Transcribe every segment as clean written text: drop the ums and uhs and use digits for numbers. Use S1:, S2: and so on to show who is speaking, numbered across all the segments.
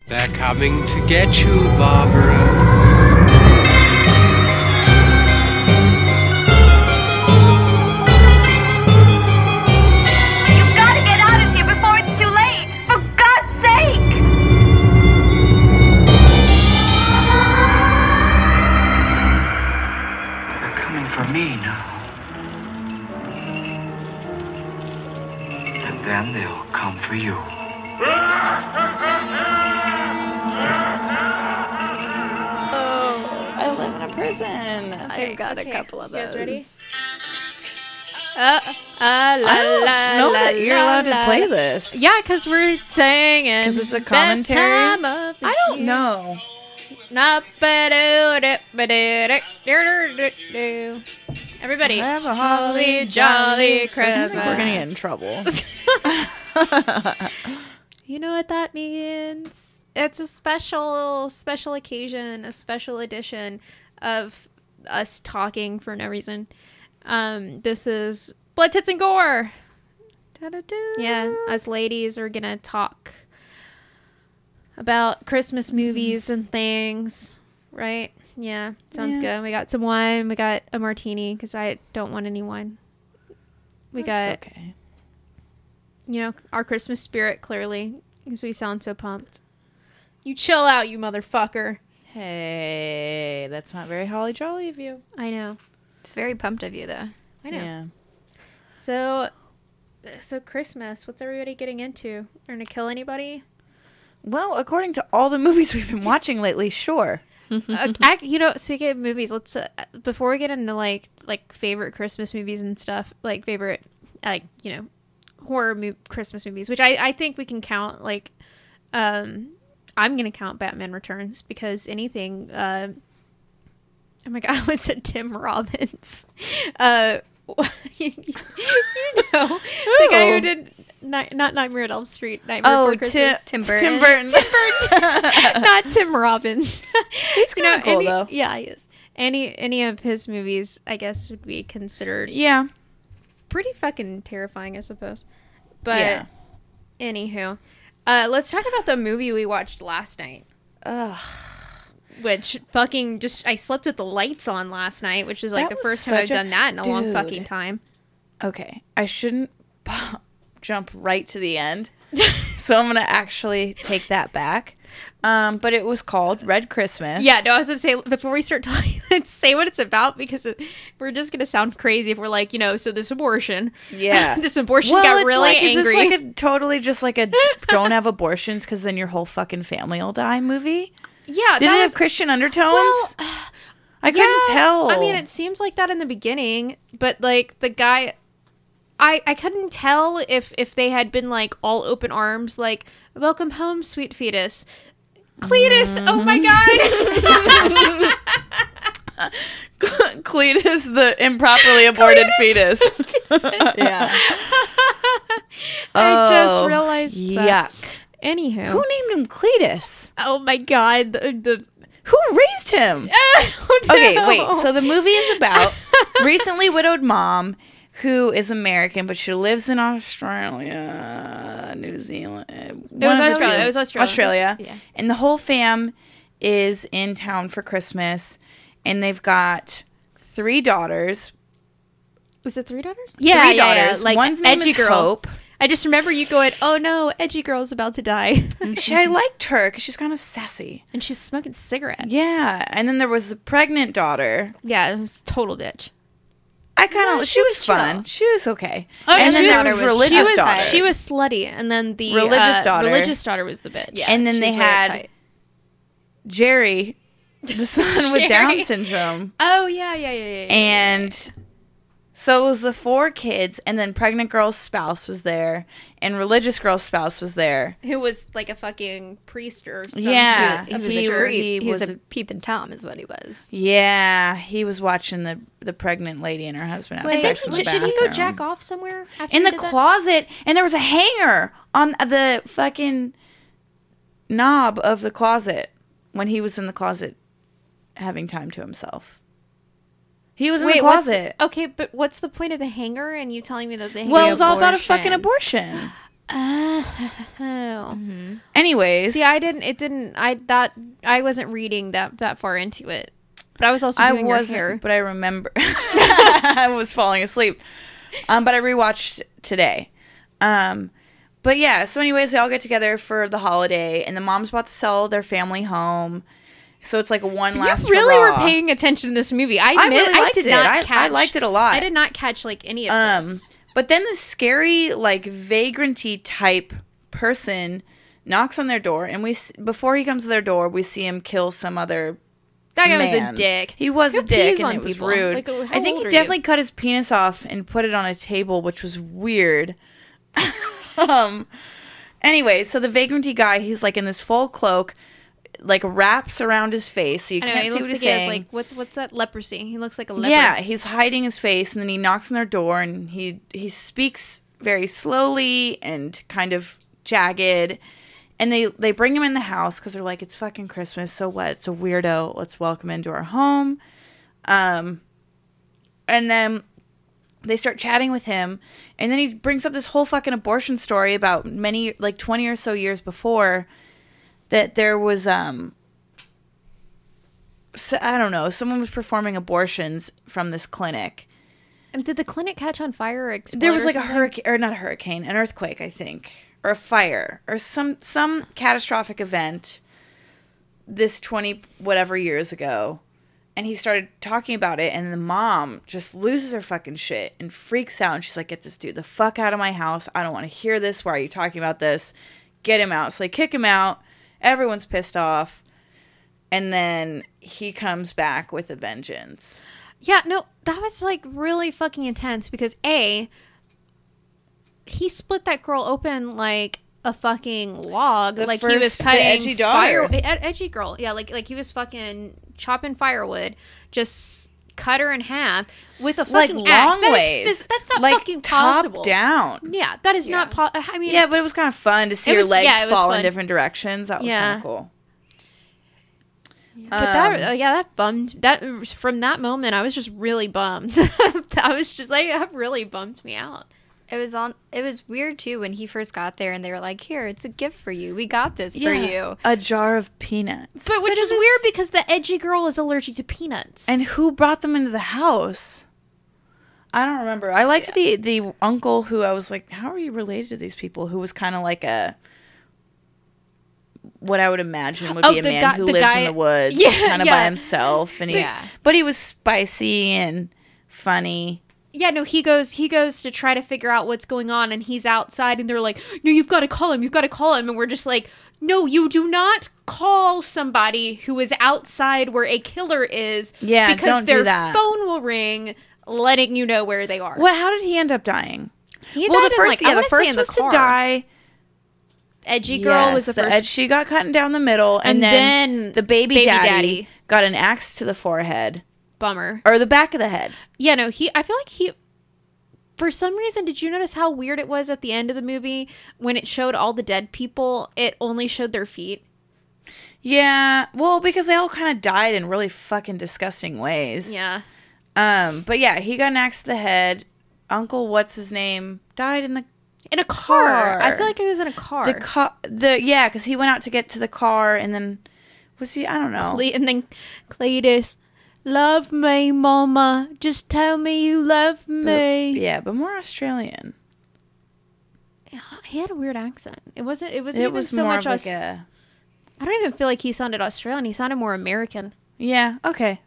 S1: They're coming to get you, Barbara.
S2: You've got to get out of here before it's too late! For God's sake!
S3: They're coming for me now. And then they'll come for you.
S4: I live in a prison. I've got a couple of those.
S5: You guys ready?
S4: I don't know that you're allowed to play this.
S5: Yeah, because we're saying
S4: Because it's a commentary. I don't know.
S5: Everybody,
S4: Have a
S5: holly jolly
S4: I
S5: Christmas.
S4: think we're gonna get in trouble.
S5: You know what that means? It's a special occasion, a special edition of us talking for no reason. This is Blood, Tits, and Gore. Yeah, us ladies are gonna talk about Christmas movies and things, right? Yeah, sounds good. We got some wine. We got a martini because I don't want any wine. We got,
S4: okay.
S5: you know, our Christmas spirit clearly because we sound so pumped. You chill out, you motherfucker.
S4: Hey, that's not very holly jolly of you.
S5: I know.
S6: It's very pumped of you, though.
S5: I know.
S4: Yeah.
S5: So Christmas, what's everybody getting into? Are gonna kill anybody?
S4: Well, according to all the movies we've been watching lately, sure.
S5: You know, speaking of movies, let's before we get into like favorite Christmas movies and stuff, like favorite horror Christmas movies, which I think we can count. Like, I'm gonna count Batman Returns because anything. Oh my god, I almost said Tim Robbins. You know, the guy who did not Nightmare at Elm Street. Nightmare Before Christmas.
S6: Tim Burton.
S4: Tim Burton.
S5: Not Tim Robbins.
S4: He's kind of cool, though.
S5: Yeah, he is. Any of his movies, I guess, would be considered
S4: Yeah.
S5: pretty fucking terrifying, I suppose. But
S4: Yeah.
S5: anywho, let's talk about the movie we watched last night.
S4: Ugh.
S5: Which fucking just, I slept with the lights on last night, which is like
S4: That
S5: the
S4: was
S5: first time I've
S4: such a-
S5: done that in a long
S4: Dude.
S5: fucking time.
S4: Okay. I shouldn't jump right to the end. So I'm going to actually take that back. But it was called Red Christmas.
S5: Yeah, no, I was going to say, before we start talking, let's say what it's about, because we're just going to sound crazy if we're like, you know, so this abortion.
S4: Yeah.
S5: This abortion
S4: Well,
S5: got
S4: it's
S5: really
S4: like,
S5: angry.
S4: is this like a totally just like a don't have abortions because then your whole fucking family will die movie?
S5: yeah,
S4: Did
S5: that
S4: it
S5: was,
S4: have Christian undertones?
S5: Well,
S4: I couldn't tell.
S5: I mean, it seems like that in the beginning, but like the guy, I couldn't tell if they had been like all open arms, like welcome home, sweet fetus, Cletus. Oh my god,
S4: Cletus, the improperly aborted fetus. Yeah.
S5: I just realized that.
S4: Yuck.
S5: Anywho,
S4: Who named him Cletus?
S5: oh my god, the
S4: Who raised him?
S5: oh no.
S4: Okay, wait. So the movie is about recently widowed mom who is American, but she lives in Australia, New Zealand.
S5: It was Australia. It was Australia.
S4: Australia.
S6: Yeah.
S4: And the whole fam is in town for Christmas, and they've got 3 daughters.
S5: Was it 3 daughters?
S4: 3 daughters.
S5: Like
S4: One's name
S5: edgy
S4: is
S5: girl.
S4: Hope.
S5: I just remember you going, "Oh no, edgy girl's about to die,"
S4: I liked her because she's kind of sassy.
S5: and she's smoking cigarettes.
S4: Yeah, and then there was a pregnant daughter.
S5: Yeah, it was total bitch.
S4: I kind of she was
S6: chill.
S4: fun. She was okay.
S5: Oh,
S4: and then
S5: she
S4: there
S5: was-
S4: was religious
S5: she
S4: daughter.
S5: was, she was slutty, and then the
S4: Religious daughter.
S5: was the bitch.
S6: Yeah,
S4: And then
S6: she's
S4: they
S6: really
S4: had
S6: tight.
S4: Jerry, the son with Down
S5: Jerry.
S4: syndrome,
S5: Oh yeah.
S4: and so it was the 4 kids, and then pregnant girl's spouse was there, and religious girl's spouse was there.
S5: Who was like a fucking priest or something?
S4: Yeah,
S6: He was
S4: he-
S6: a creep.
S4: he
S6: He was
S4: was-
S6: a peeping Tom, is what he was.
S4: Yeah, he was watching the pregnant lady and her husband have
S5: Wait,
S4: sex in the
S5: did
S4: bathroom.
S5: he go jack off somewhere? After
S4: in
S5: he
S4: the
S5: did that?
S4: closet, and there was a hanger on the fucking knob of the closet when he was in the closet having time to himself. He was in the closet.
S5: Okay, but what's the point of the hanger? And you telling me that the hanger?
S4: Well, it was all about a
S6: abortion.
S4: fucking abortion.
S5: Oh.
S4: Anyways,
S5: See, I wasn't reading that far into it. But I was also doing your hair.
S4: but I remember I was falling asleep. But I rewatched today. But yeah, so anyways, they all get together for the holiday, and the mom's about to sell their family home. So it's like one last
S5: You really
S4: hurrah.
S5: were paying attention to this movie. I
S4: really liked
S5: did
S4: it.
S5: not
S4: I
S5: catch.
S4: liked it a lot.
S5: I did not catch like any of this.
S4: But then this scary, like, vagranty type person knocks on their door, and before he comes to their door, we see him kill some other
S5: That guy
S4: man.
S5: was a dick.
S4: He was
S5: Who
S4: a dick,
S5: pees
S4: and
S5: on
S4: it was
S5: people?
S4: rude.
S5: Like, how
S4: I think
S5: old
S4: he
S5: are
S4: definitely
S5: you?
S4: cut his penis off and put it on a table, which was weird. Anyway, so the vagranty guy, he's like in this full cloak, like wraps around his face, so you
S5: I know,
S4: can't
S5: he
S4: see what
S5: looks
S4: he's
S5: like he
S4: saying.
S5: has, like what's that leprosy? He looks like a leopard.
S4: Yeah, he's hiding his face, and then he knocks on their door, and he speaks very slowly and kind of jagged. And they bring him in the house because they're like, it's fucking Christmas, so what? It's a weirdo. Let's welcome him into our home. And then they start chatting with him, and then he brings up this whole fucking abortion story about 20 or so years before that there was so, I don't know, someone was performing abortions from this clinic.
S5: And did the clinic catch on fire or explode?
S4: There was
S5: or
S4: like
S5: something?
S4: a hurricane, or not a hurricane, an earthquake, I think, or a fire, or some catastrophic event this 20 whatever years ago. And he started talking about it, and the mom just loses her fucking shit and freaks out. And she's like, get this dude the fuck out of my house. I don't want to hear this. Why are you talking about this? Get him out. So they kick him out. Everyone's pissed off. And then he comes back with a vengeance.
S5: Yeah, no, that was like really fucking intense because he split that girl open like a fucking log.
S4: The
S5: Like he was
S4: first- the
S5: cutting
S4: edgy daughter.
S5: edgy girl. Yeah, like he was fucking chopping firewood, just cut her in half with a
S4: Like
S5: fucking axe.
S4: long ways.
S5: That's not
S4: like
S5: fucking possible.
S4: top down.
S5: Yeah, that is not I mean,
S4: Yeah, but it was kind of fun to see
S5: It
S4: your
S5: was-
S4: legs
S5: yeah, it was
S4: fall in
S5: fun.
S4: different directions. That was
S5: Yeah.
S4: kind of cool.
S5: but that bummed that from that moment. I was just really bummed. I was just like, that really bummed me out.
S6: It was weird too when he first got there and they were like, "Here, it's a gift for you. We got this for you."
S4: A jar of peanuts.
S5: But which is weird because the edgy girl is allergic to peanuts.
S4: And who brought them into the house? I don't remember. I liked the uncle who I was like, how are you related to these people? Who was kind of like what I would imagine would be a
S5: the
S4: man
S5: guy-
S4: who
S5: the
S4: lives
S5: guy-
S4: in the woods,
S5: Yeah,
S4: kind of
S5: yeah.
S4: by himself, and but he was spicy and funny.
S5: yeah, no, he goes to try to figure out what's going on, and he's outside, and they're like, "No, you've got to call him. You've got to call him." And we're just like, "No, you do not call somebody who is outside where a killer is.
S4: Yeah,
S5: because
S4: don't do
S5: their
S4: that.
S5: phone will ring, letting you know where they are."
S4: How did he end up dying?
S5: He
S4: Well,
S5: died
S4: the
S5: in,
S4: first,
S5: like, I
S4: the
S5: wanna say
S4: first
S5: in
S4: was
S5: the
S4: to
S5: car.
S4: die.
S5: Edgy girl was the first.
S4: edge. She got cut down the middle, and
S5: And
S4: then
S5: then
S4: the baby
S5: baby
S4: daddy
S5: daddy.
S4: got an axe to the forehead
S5: Bummer.
S4: or the back of the head.
S5: Yeah, no, I feel like he, for some reason, did you notice how weird it was at the end of the movie when it showed all the dead people? It only showed their feet.
S4: Yeah, well, because they all kind of died in really fucking disgusting ways.
S5: Yeah.
S4: But yeah, he got an axe to the head. Uncle, what's his name, died in the
S5: In a car. I
S4: Car.
S5: feel like it was in a car.
S4: because he went out to get to the car, and then was he? I don't know.
S5: And then Cletus, love me, mama. Just tell me you love me.
S4: Yeah, but more Australian.
S5: He had a weird accent. It wasn't
S4: It
S5: even
S4: was
S5: so
S4: more
S5: much
S4: of like a.
S5: I don't even feel like he sounded Australian. He sounded more American.
S4: Yeah. Okay.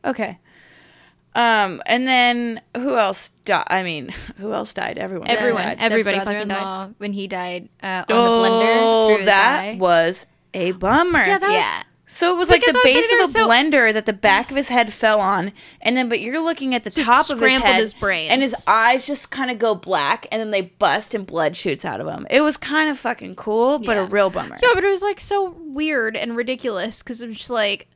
S4: And then who else died? I mean, who else died? Everyone.
S5: Everyone.
S4: died.
S5: Everybody
S6: the
S5: fucking
S6: brother-in-law when he died on the blender.
S4: Oh,
S6: through his
S4: that
S6: eye.
S4: was a bummer.
S5: Yeah, that was
S6: Yeah.
S4: So it was like
S5: Because
S4: the
S5: I was
S4: base
S5: sitting
S4: of a
S5: there, so-
S4: blender that the back of his head fell on, and then but you're looking at the
S5: So it
S4: top of his
S5: scrambled
S4: head,
S5: his brains.
S4: and his eyes just kind of go black, and then they bust and blood shoots out of them. It was kind of fucking cool, but a
S6: Yeah.
S4: real bummer.
S5: Yeah, but it was like so weird and ridiculous because it was just like,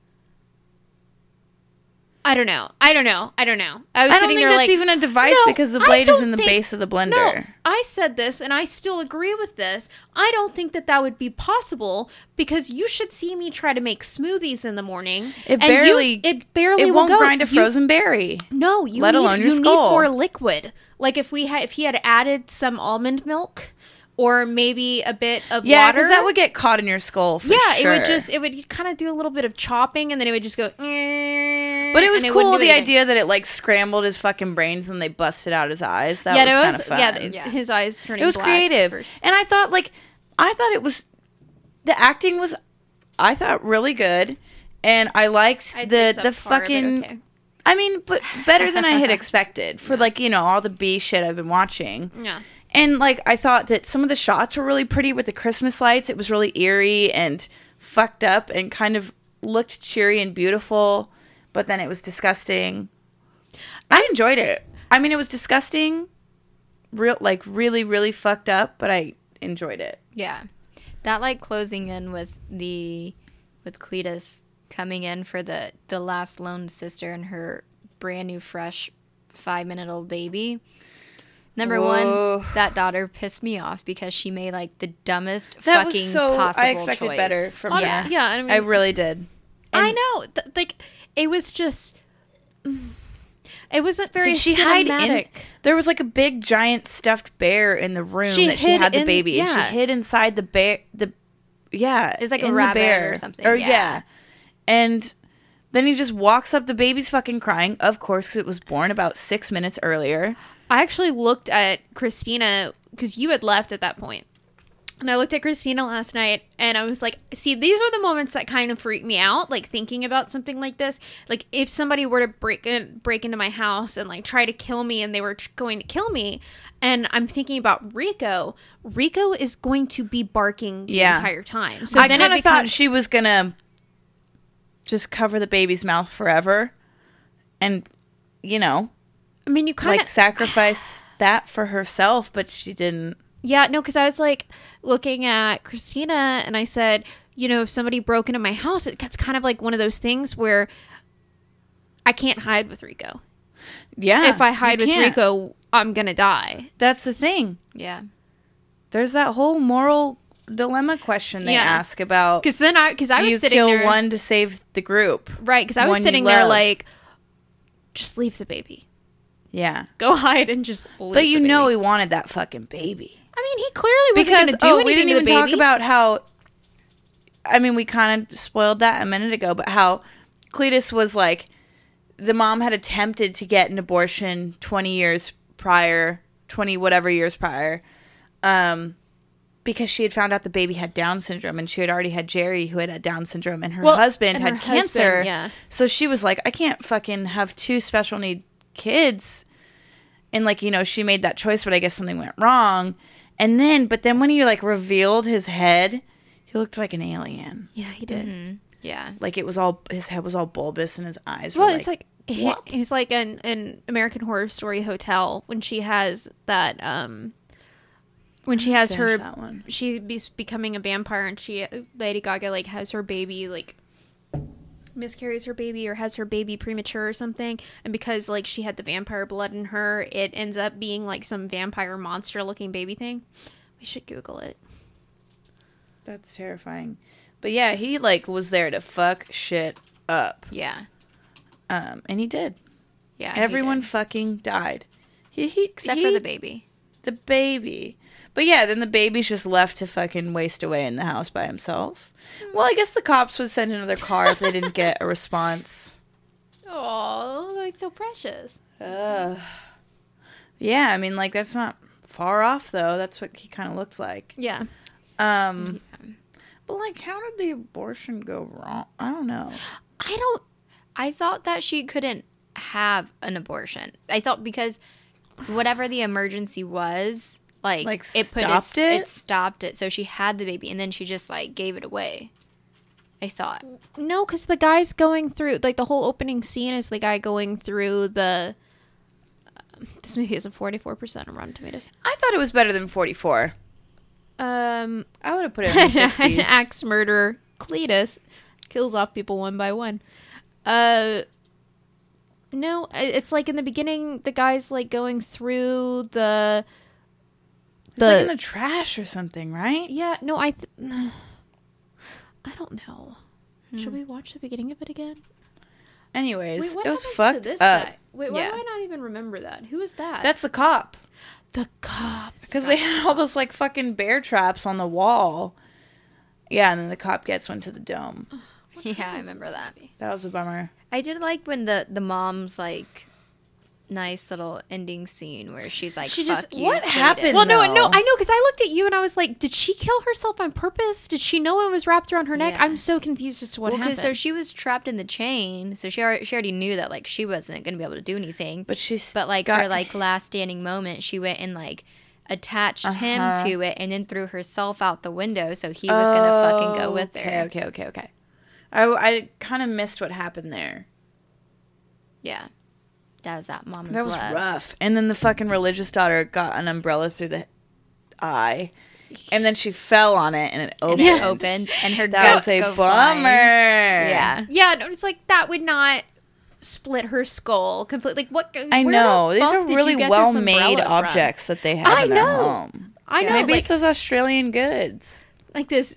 S5: I don't know. I was
S4: I don't
S5: sitting
S4: think
S5: there
S4: that's
S5: like,
S4: even a device
S5: "No,
S4: because the
S5: I
S4: blade is
S5: don't
S4: in the
S5: think-
S4: base of the blender.
S5: No, I said this and I still agree with this. I don't think that would be possible because you should see me try to make smoothies in the morning.
S4: It
S5: and
S4: barely
S5: it barely
S4: It
S5: will
S4: won't
S5: go.
S4: grind a
S5: You-
S4: frozen berry.
S5: No,
S4: let alone your
S5: you
S4: skull.
S5: need more liquid. Like if he had added some almond milk or maybe a bit of
S4: Yeah,
S5: water.
S4: because that would get caught in your skull for sure.
S5: it would kind of do a little bit of chopping, and then it would just go.
S4: But it was cool, the idea that it like scrambled his fucking brains and they busted out his eyes. That was kind of fun.
S5: Yeah, his eyes turning
S4: It was
S5: black
S4: creative.
S5: first.
S4: And I thought it was, the acting was, I thought, really good. And I liked
S5: I'd say
S4: the
S5: subpar,
S4: fucking,
S5: but okay.
S4: I mean, but better than I had expected for like, you know, all the B shit I've been watching.
S5: Yeah.
S4: And like, I thought that some of the shots were really pretty with the Christmas lights. It was really eerie and fucked up and kind of looked cheery and beautiful, but then it was disgusting. I enjoyed it. I mean, it was disgusting, really, really fucked up, but I enjoyed it.
S6: Yeah. That like closing in with Cletus coming in for the last lone sister and her brand new fresh 5-minute-old baby. Number
S4: Whoa.
S6: one, that daughter pissed me off because she made like the dumbest
S4: That
S6: fucking
S4: was so,
S6: possible
S4: I expected
S6: choice.
S4: better from her.
S6: Yeah.
S5: Yeah, I mean,
S4: I really did.
S5: I know. Like, it was just. It wasn't very
S4: Did she hide in?
S5: cinematic.
S4: There was like a big giant stuffed bear in the room
S5: She
S4: that she
S5: hid
S4: had the
S5: in-
S4: baby, and
S5: yeah.
S4: she hid inside the bear.
S6: It's like a
S4: in the
S6: rabbit
S4: bear.
S6: or something,
S4: Or
S6: yeah.
S4: and then he just walks up. The baby's fucking crying, of course, because it was born about 6 minutes earlier.
S5: I actually looked at Christina because you had left at that point. And I looked at Christina last night and I was like, see, these are the moments that kind of freak me out, like thinking about something like this. Like if somebody were to break into my house and like try to kill me and they were going to kill me, and I'm thinking about Rico is going to be barking the entire time. So
S4: I
S5: then
S4: kind
S5: it
S4: of thought
S5: becomes,
S4: she was gonna just cover the baby's mouth forever, and you know,
S5: I mean, you kind
S4: like
S5: of
S4: sacrifice that for herself, but she didn't.
S5: Yeah, no, because I was like looking at Christina and I said, you know, if somebody broke into my house, it's kind of like one of those things where I can't hide with Rico.
S4: Yeah,
S5: If I hide
S4: you
S5: with
S4: can't.
S5: Rico, I'm going to die.
S4: That's the thing.
S6: Yeah.
S4: There's that whole moral dilemma question they
S5: Yeah.
S4: ask about.
S5: Because then I
S4: Do
S5: was
S4: you
S5: sitting
S4: kill
S5: there.
S4: one to save the group?
S5: Right, because I was
S4: one you
S5: sitting there
S4: love?
S5: like, just leave the baby.
S4: Yeah.
S5: Go hide and just leave
S4: But you
S5: the
S4: know
S5: baby.
S4: he wanted that fucking baby.
S5: I mean, he clearly wasn't going
S4: Because,
S5: to do anything
S4: we didn't even
S5: to the
S4: talk
S5: baby.
S4: about how, I mean, we kind of spoiled that a minute ago, but how Cletus was like, the mom had attempted to get an abortion 20 years prior, 20 whatever years prior, because she had found out the baby had Down syndrome, and she had already had Jerry, who had Down syndrome, and her husband
S5: and
S4: had
S5: her
S4: cancer.
S5: husband, yeah.
S4: So she was like, I can't fucking have two special need kids. And like, you know, she made that choice, but I guess something went wrong. And then, but then when he like revealed his head, he looked like an alien.
S5: Yeah, he did.
S6: Mm-hmm. Yeah.
S4: Like it was all, his head was all bulbous and his eyes
S5: Well,
S4: were
S5: it's like
S4: whoop.
S5: he's like an American Horror Story hotel when she has that when she has her
S4: Finish that one.
S5: she's becoming a vampire and Lady Gaga like has her baby like miscarries her baby or has her baby premature or something, and because like she had the vampire blood in her, it ends up being like some vampire monster looking baby thing. We should Google it.
S4: That's terrifying. But yeah, he like was there to fuck shit up.
S6: Yeah.
S4: And he did.
S6: Yeah.
S4: Everyone
S6: he did.
S4: fucking died.
S6: Except for the baby.
S4: The baby. But yeah, then the baby's just left to fucking waste away in the house by himself. Well, I guess the cops would send another car if they didn't get a response.
S5: Oh, like so precious.
S4: Yeah, I mean, like, that's not far off, though. That's what he kind of looks like.
S5: Yeah.
S4: But, like, how did the abortion go wrong? I don't know.
S6: I thought that she couldn't have an abortion. I thought because whatever the emergency was, like it
S4: stopped it?
S6: It stopped it. So she had the baby and then she just like gave it away. I thought.
S5: No, because the guy's going through, like, the whole opening scene is the guy going through the... this movie has a 44% on Rotten Tomatoes.
S4: I thought it was better than 44. I would have put it in the 60s.
S5: Axe murderer Cletus kills off people one by one. No, it's like in the beginning, the guy's, like, going through the...
S4: It's like in the trash or something, right?
S5: Yeah, no, I don't know. Should we watch the beginning of it again?
S4: Anyways,
S5: Wait, what
S4: it was
S5: happens to
S4: fucked
S5: this
S4: up.
S5: guy? Wait, why
S6: Yeah.
S5: do I not even remember that? Who is that?
S4: That's the cop.
S5: The cop.
S4: Because they had all those like fucking bear traps on the wall. Yeah, and then the cop gets one to the dome.
S6: Yeah, I remember that.
S4: That was a bummer.
S6: I did like when the mom's like nice little ending scene where she's like,
S5: She
S6: "Fuck
S5: just-
S6: you."
S4: what
S6: hate
S4: happened?
S6: it.
S5: Well, no,
S4: No.
S5: I know, because I looked at you and I was like, did she kill herself on purpose? Did she know it was wrapped around her neck?
S6: Yeah.
S5: I'm so confused as to what
S6: Well,
S5: happened.
S6: because so she was trapped in the chain, so she already knew that like she wasn't gonna be able to do anything.
S4: But she's
S6: But like
S4: got-
S6: her like last standing moment, she went and like attached him to it, and then threw herself out the window, so he was gonna fucking go with her.
S4: Okay. I kind of missed what happened there.
S6: Yeah, that was that mama's
S4: That was
S6: love.
S4: rough. And then the fucking religious daughter got an umbrella through the eye, and then she fell on it, and it
S6: And
S4: opened.
S6: it opened, and her
S4: That
S6: guts
S4: was a
S6: go
S4: bummer.
S6: flying. Yeah,
S5: yeah, no, it's like that would not split her skull completely. Like what?
S4: I
S5: where
S4: know.
S5: the
S4: These
S5: fuck
S4: are
S5: did you
S4: really
S5: get this
S4: well-made
S5: umbrella from?
S4: objects that they have
S5: I
S4: in their
S5: know.
S4: home.
S5: I know.
S4: Maybe
S5: like,
S4: it's those Australian goods.
S5: like this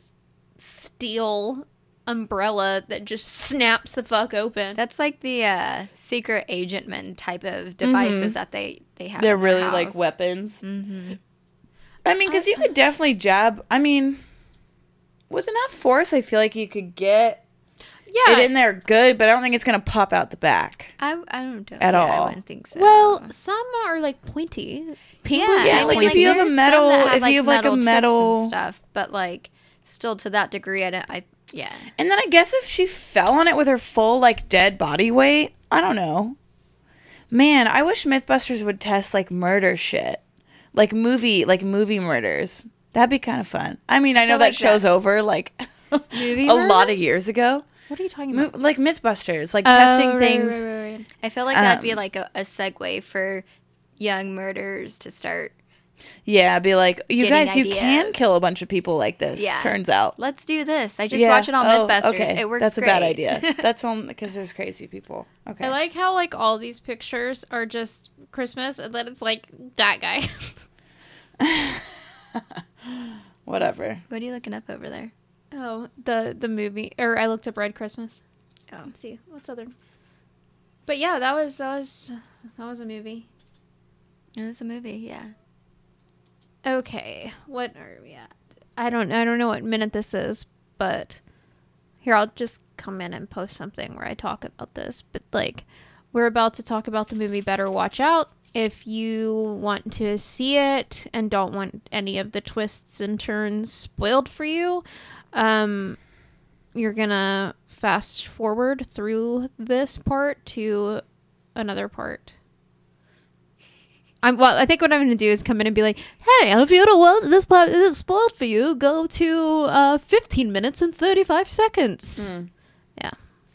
S5: steel umbrella that just snaps the fuck open.
S6: that's like the secret agentman type of devices that they have.
S4: They're
S6: in their
S4: really
S6: house.
S4: like weapons. Mm-hmm. I mean, because you could definitely jab. I mean, with enough force, I feel like you could get
S5: yeah.
S4: it in there good, but I don't think it's gonna pop out the back.
S6: I don't know.
S4: At all.
S6: I wouldn't think so.
S5: Well, some are like pointy. Penguins
S4: Yeah,
S5: are
S4: like
S5: pointy.
S4: if you have a
S6: there's some
S4: metal-
S6: that have,
S4: if you have, like, a
S6: tips
S4: metal-
S6: and stuff, but like still to that degree, yeah.
S4: And then I guess if she fell on it with her full like dead body weight, I don't know. Man, I wish MythBusters would test like murder shit, like movie murders. That'd be kind of fun. I mean, I know
S6: feel
S4: that
S6: like
S4: show's
S6: that-
S4: over like
S5: Movie
S4: a lot of
S5: murders?
S4: years ago.
S5: What are you talking about?
S4: Like MythBusters, like testing
S5: Oh,
S4: things.
S5: right.
S6: I feel like that'd be like a segue for young murderers to start.
S4: Yeah, be like, you
S6: Getting
S4: guys, you can
S6: ideas.
S4: kill a bunch of people like this.
S6: Yeah.
S4: Turns out.
S6: Let's do this. I just
S4: Yeah.
S6: watch it on
S4: Oh,
S6: MythBusters.
S4: okay.
S6: It works.
S4: That's
S6: great.
S4: a bad idea. That's on because there's crazy people. Okay.
S5: I like how like all these pictures are just Christmas, and then it's like that guy.
S4: Whatever.
S6: What are you looking up over there?
S5: Oh, the movie, or I looked up Red Christmas.
S6: Oh,
S5: Let's see what's other. But yeah, that was a movie.
S6: it's a movie. Yeah.
S5: Okay, what are we at? I don't know what minute this is, but here I'll just come in and post something where I talk about this. But like, we're about to talk about the movie Better Watch Out. If you want to see it and don't want any of the twists and turns spoiled for you, you're gonna fast forward through this part to another part. I think what I'm going to do is come in and be like, hey, if you don't want this part is spoiled for you, go to 15 minutes and 35 seconds. Yeah.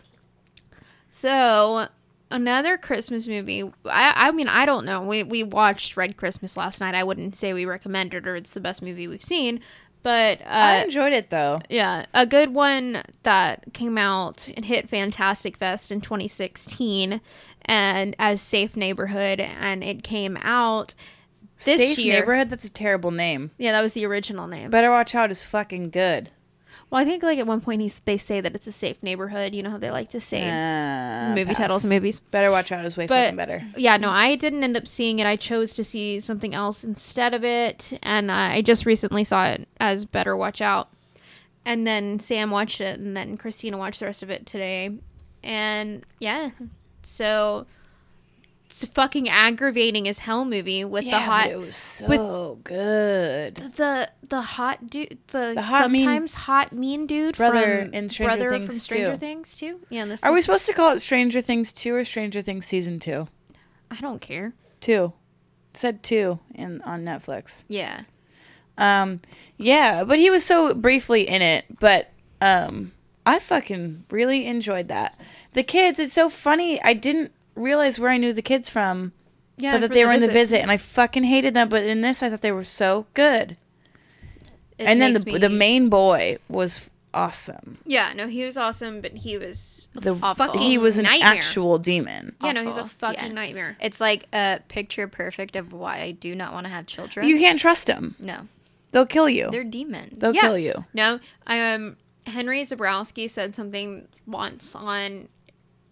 S5: So, another Christmas movie. I mean, I don't know. We watched Red Christmas last night. I wouldn't say we recommend it or it's the best movie we've seen. But
S4: I enjoyed it though.
S5: yeah, a good one that came out and hit Fantastic Fest in 2016 and as Safe Neighborhood, and it came out this
S4: Safe
S5: year.
S4: Neighborhood. That's a terrible name.
S5: Yeah, that was the original name.
S4: Better Watch Out is fucking good.
S5: Well, I think like at one point they say that it's a safe neighborhood. You know how they like to say movie
S4: Pass.
S5: titles of movies.
S4: Better Watch Out is way
S5: But
S4: fucking better.
S5: yeah, no, I didn't end up seeing it. I chose to see something else instead of it, and I just recently saw it as Better Watch Out. And then Sam watched it, and then Christina watched the rest of it today. And yeah, so it's a fucking aggravating as hell movie with the hot.
S4: But it was so good.
S5: The hot dude, the
S4: hot, mean
S5: sometimes hot mean dude
S4: brother
S5: from
S4: in Stranger
S5: brother
S4: Things
S5: from Stranger
S4: 2.
S5: Things too. Yeah, this
S4: Are we
S5: is-
S4: supposed to call it Stranger Things 2 or Stranger Things Season 2?
S5: I don't care.
S4: 2. It said 2 on Netflix.
S6: Yeah.
S4: Yeah, but he was so briefly in it, but I fucking really enjoyed that. The kids, it's so funny. I didn't realize where I knew the kids from,
S5: Yeah,
S4: but that
S5: for
S4: they were in the visit, and I fucking hated them. But in this, I thought they were so good.
S6: It
S4: And then
S6: makes
S4: the main boy was awesome.
S5: Yeah, no, he was awesome, but he was
S6: Awful.
S4: He was an
S5: nightmare.
S4: actual demon.
S5: Yeah, no, he's a
S6: awful.
S5: fucking
S6: Yeah.
S5: nightmare.
S6: It's like a picture perfect of why I do not want to have children.
S4: You can't trust them.
S6: No,
S4: They'll kill you.
S6: they're demons.
S4: They'll
S5: Yeah.
S4: kill you.
S5: No, Henry Zabrowski said something once on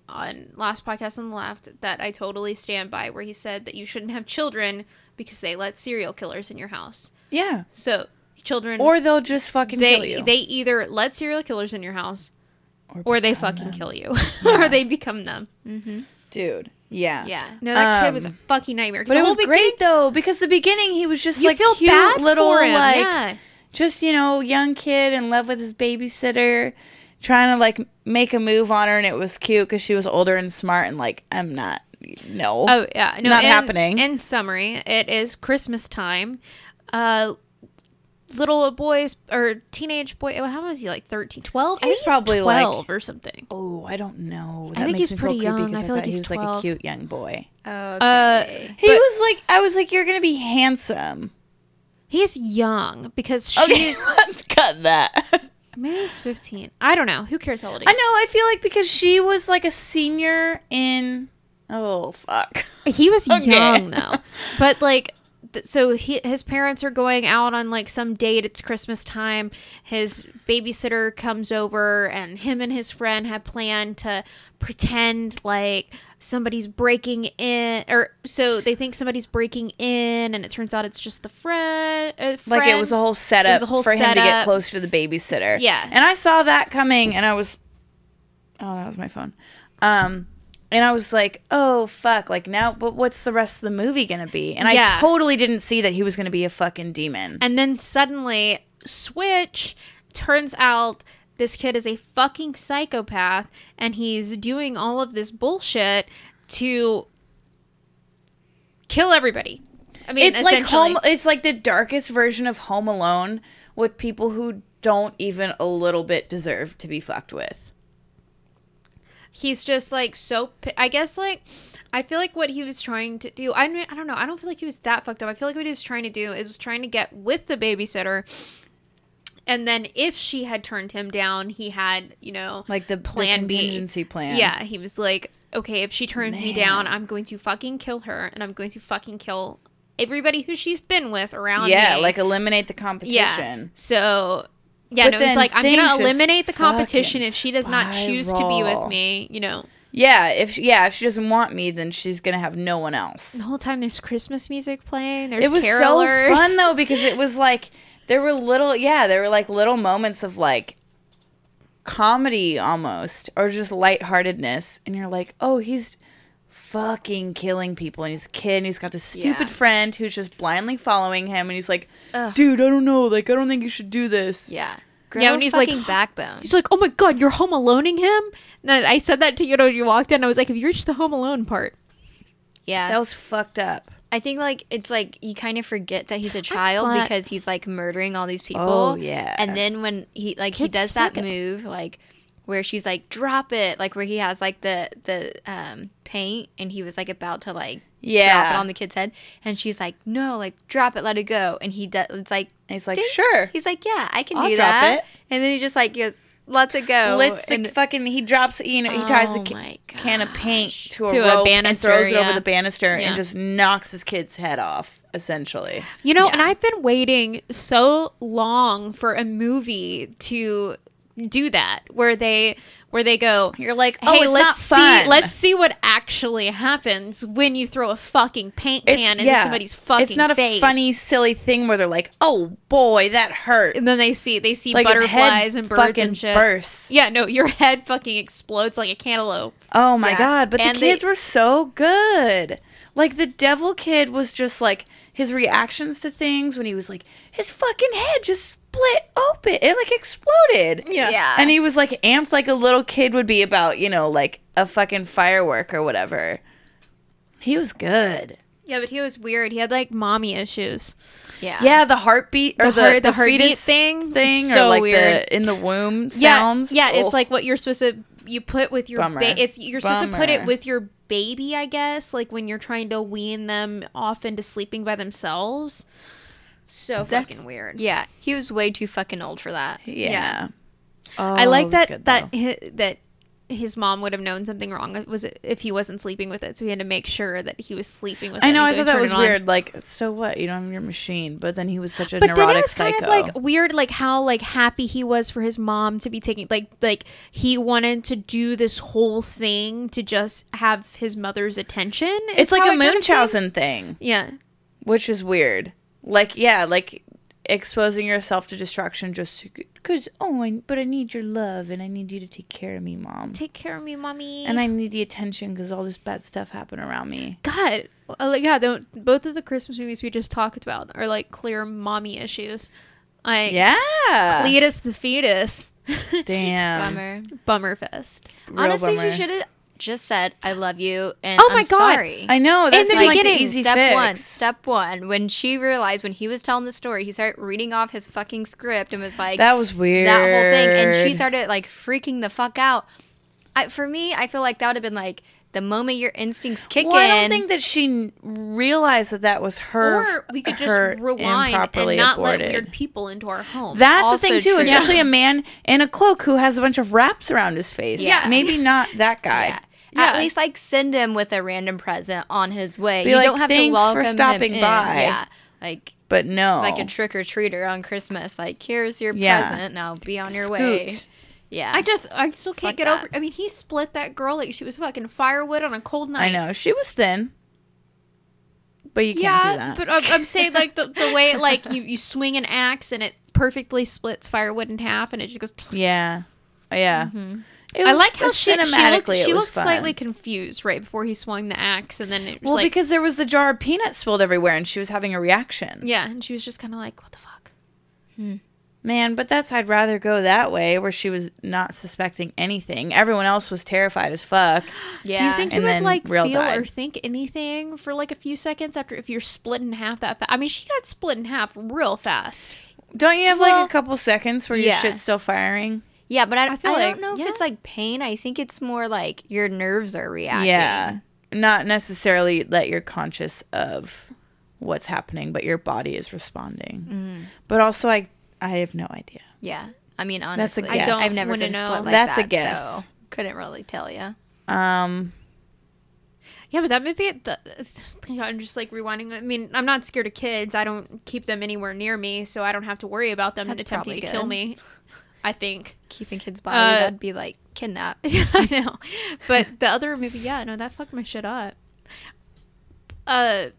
S5: on last podcast on the left that I totally stand by, where he said that you shouldn't have children because they let serial killers in your house.
S4: Yeah.
S5: So children,
S4: Or they'll just fucking kill you.
S5: They either let serial killers in your house, or they fucking kill you,
S4: Yeah.
S5: or they become them.
S4: Dude. Yeah.
S6: Yeah.
S5: No, that kid was a fucking nightmare. 'Cause
S4: But
S5: the
S4: it
S5: whole
S4: was
S5: big
S4: great
S5: thing-
S4: though, because the beginning he was just
S5: You
S4: like
S5: feel
S4: cute
S5: bad
S4: little
S5: for him,
S4: like
S5: yeah.
S4: just, young kid in love with his babysitter, trying to like make a move on her, and it was cute because she was older and smart, and like I'm not. No.
S5: Oh yeah, no,
S4: Not happening.
S5: In summary, it is Christmas time. Little boys or teenage boy. How was he? Like 13, 12? I
S4: He's
S5: think
S4: probably,
S5: he's
S4: like-
S5: 12 or something.
S4: Oh, I don't know. That
S5: think
S4: makes
S5: he's
S4: me feel
S5: pretty
S4: creepy
S5: young.
S4: because
S5: I
S4: I
S5: feel like
S4: thought he
S5: he's
S4: was like a
S5: 12.
S4: cute young boy.
S6: Okay.
S4: He
S5: But-
S4: was like, I was like, you're gonna be handsome.
S5: He's young because
S4: Okay,
S5: she's
S4: let's cut that.
S5: maybe he's 15. I don't know. Who cares how old he
S4: I
S5: is?
S4: know. I feel like because she was like a senior in. Oh fuck.
S5: He was
S4: Okay.
S5: young though, but like, so his parents are going out on like some date. It's Christmas time. His babysitter comes over, and him and his friend have planned to pretend like somebody's breaking in, or so they think somebody's breaking in, and it turns out it's just the friend.
S4: Like it was a whole setup
S5: It was a whole
S4: for him to get
S5: setup.
S4: close to the babysitter.
S5: Yeah.
S4: And I saw that coming, and I was, oh, that was my phone. And I was like, oh fuck, like now, but what's the rest of the movie gonna be? And
S5: Yeah.
S4: I totally didn't see that he was gonna be a fucking demon.
S5: And then suddenly, switch, turns out this kid is a fucking psychopath, and he's doing all of this bullshit to kill everybody. I mean,
S4: It's like
S5: essentially.
S4: it's like the darkest version of Home Alone with people who don't even a little bit deserve to be fucked with.
S5: He's just like so. I guess like I feel like what he was trying to do. I don't know. I don't feel like he was that fucked up. I feel like what he was trying to do is was trying to get with the babysitter. And then if she had turned him down, he had,
S4: Like the
S5: Plan B.
S4: contingency plan.
S5: Yeah, he was like, okay, if she turns me
S4: Man.
S5: down, I'm going to fucking kill her, and I'm going to fucking kill everybody who she's been with around
S4: Yeah,
S5: me.
S4: like eliminate the competition.
S5: Yeah. So, yeah,
S4: But
S5: no, it's
S4: then
S5: like, I'm going
S4: things
S5: to
S4: just
S5: eliminate the competition
S4: fucking
S5: if she does not choose to be with
S4: spiral.
S5: me,
S4: Yeah, if she doesn't want me, then she's gonna have no one else.
S5: The whole time there's Christmas music playing, there's
S4: It was
S5: carolers.
S4: so fun though because it was like there were like little moments of like comedy almost or just lightheartedness, and you're like, oh, he's fucking killing people, and he's a kid, and he's got this stupid
S6: Yeah.
S4: friend who's just blindly following him, and he's like, dude, I don't know, like I don't think you should do this.
S6: Yeah.
S5: Yeah, when he's like-
S6: fucking backbone.
S5: He's like, oh my god, you're home aloning him? And I said that to you when you walked in. I was like, have you reached the home alone part?
S6: Yeah.
S4: That was fucked up.
S6: I think like it's like you kind of forget that he's a child
S5: glad-
S6: because he's like murdering all these people.
S4: Oh, yeah.
S6: And then when he
S5: Kids
S6: does
S5: suck
S6: that
S5: it.
S6: move like where she's like drop it, like where he has like the paint and he was like about to like drop it on the kid's head and she's like no, like drop it, let it go, and he does. It's like
S4: And he's like,
S6: ding.
S4: sure.
S6: He's like yeah, I can
S4: I'll
S6: do
S4: drop
S6: that.
S4: it.
S6: And then he just like goes lets it go.
S4: Splits the
S6: and
S4: fucking. He drops. He ties a
S6: Oh my
S4: can of paint to a
S5: To a
S4: rope
S5: banister,
S4: and throws it over
S5: yeah.
S4: the banister
S5: Yeah.
S4: and just knocks his kid's head off. Essentially,
S5: And I've been waiting so long for a movie to do that where they go,
S4: you're like, oh,
S5: hey,
S4: it's not fun.
S5: let's see what actually happens when you throw a fucking paint can into somebody's fucking
S4: It's not
S5: face.
S4: a funny, silly thing where they're like, oh boy, that hurt.
S5: And then they see
S4: Like his head
S5: butterflies and birds
S4: fucking
S5: and shit.
S4: bursts.
S5: Yeah, no, your head fucking explodes like a cantaloupe.
S4: Oh my
S6: Yeah.
S4: god! But
S6: And
S4: the kids were so good. Like the devil kid was just like his reactions to things when he was like, his fucking head just split open. It like exploded.
S6: Yeah.
S4: And he was like amped like a little kid would be about, like a fucking firework or whatever. He was good.
S5: Yeah, but he was weird. He had like mommy issues.
S6: yeah.
S4: Yeah, the heartbeat or
S5: The
S4: the
S5: heartbeat
S4: fetus
S5: thing,
S4: or
S5: so
S4: like
S5: weird.
S4: the in the womb sounds.
S5: Yeah,
S4: Oh.
S5: it's like what you're supposed to put with your
S4: Bummer.
S5: you're supposed to put it
S4: Bummer.
S5: with your baby, I guess, like when you're trying to wean them off into sleeping by themselves. So fucking weird.
S6: Yeah, he was way too fucking old for that.
S4: Yeah. Oh,
S5: I
S4: it
S5: like
S4: was
S5: that
S4: good,
S5: that
S4: though.
S5: that his mom would have known something wrong was if he wasn't sleeping with it. So he had to make sure that he was sleeping with it.
S4: I know.
S5: and
S4: I
S5: go
S4: thought that
S5: turn
S4: was
S5: it on.
S4: weird. Like, so what? You don't have your machine. But then he was such a
S5: But then it
S4: neurotic
S5: was
S4: psycho.
S5: kind of like weird, like how like happy he was for his mom to be taking like he wanted to do this whole thing to just have his mother's attention.
S4: It's like
S5: how
S4: a
S5: it got
S4: Munchausen thing,
S5: Yeah.
S4: which is weird. Like, yeah, like exposing yourself to destruction just because, but I need your love and I need you to take care of me, Mom.
S5: Take care of me, mommy.
S4: And I need the attention because all this bad stuff happened around me.
S5: God, both of the Christmas movies we just talked about are like clear mommy issues. Like,
S4: Yeah.
S5: Cletus the fetus.
S4: Damn.
S6: Bummer.
S5: Bummerfest.
S4: Real
S6: Honestly,
S4: bummer.
S6: she should have just said, I love you, and
S5: Oh my
S6: I'm
S5: God.
S6: sorry.
S4: I know. That's
S5: the
S4: like the
S5: beginning,
S4: easy fix.
S6: Step one. When she realized, when he was telling the story, he started reading off his fucking script and was like,
S4: That was weird.
S6: that whole thing. And she started like freaking the fuck out. For me, I feel like that would have been like the moment your instincts kick in.
S4: Well, I don't think that she realized that was her.
S5: Or we could just
S4: her
S5: rewind and
S4: improperly
S5: not
S4: aborted.
S5: let weird people into our home.
S4: That's
S6: Also
S4: the thing too,
S6: true.
S4: especially a man in a cloak who has a bunch of wraps around his face.
S5: Yeah.
S4: Maybe not that guy.
S6: Yeah.
S5: Yeah.
S6: At least like send him with a random present on his way.
S4: Be
S6: You
S4: like,
S6: don't have to
S4: "Thanks for
S6: welcome
S4: stopping
S6: him
S4: by."
S6: in. Yeah. Like
S4: But no.
S6: like a trick or treater on Christmas. Like, here's your
S4: Yeah.
S6: present. Now be on your
S4: Scoot.
S6: way. Yeah.
S5: I still can't
S6: Fuck
S5: get
S6: that.
S5: over. I mean, he split that girl like she was fucking firewood on a cold night.
S4: I know. She was thin. But you can't do that.
S5: but I'm saying like the way like you swing an axe and it perfectly splits firewood in half and it just goes.
S4: Yeah. Yeah.
S6: Mm-hmm.
S4: It
S5: I
S4: was-
S5: like how she
S4: cinematically
S5: looked
S4: it was fun.
S5: slightly confused right before he swung the axe and then it was
S4: Well,
S5: like
S4: because there was the jar of peanuts spilled everywhere and she was having a reaction.
S5: yeah, and she was just kind of like, what the fuck?
S4: Man, but I'd rather go that way where she was not suspecting anything. Everyone else was terrified as fuck.
S6: yeah.
S5: Do you think you
S4: And
S5: would
S4: then
S5: like
S4: Real
S5: feel or
S4: died.
S5: think anything for like a few seconds after if you're split in half that fast? I mean, she got split in half real fast.
S4: Don't you have
S6: Well,
S4: like a couple seconds where
S6: yeah.
S4: your shit's still firing?
S6: Yeah, but I
S5: feel
S6: don't
S5: like-
S6: know if
S5: yeah.
S6: it's like pain. I think it's more like your nerves are reacting.
S4: Yeah. Not necessarily that you're conscious of what's happening, but your body is responding. But also, I have no idea.
S6: Yeah. I mean,
S4: That's a
S6: honestly,
S4: guess. I don't
S6: I've never
S5: wanna
S6: been
S5: know.
S6: split like
S4: That's a
S6: that.
S4: guess.
S6: So couldn't really tell you.
S5: Yeah, but that movie, I'm just like rewinding. I mean, I'm not scared of kids. I don't keep them anywhere near me, so I don't have to worry about them
S6: That's
S5: attempting to
S6: probably
S5: kill
S6: good.
S5: me. I think.
S6: Keeping kids' body,
S5: Uh,
S6: that'd be like kidnap.
S5: I know. But the other movie, yeah, no, that fucked my shit up.
S4: Yeah.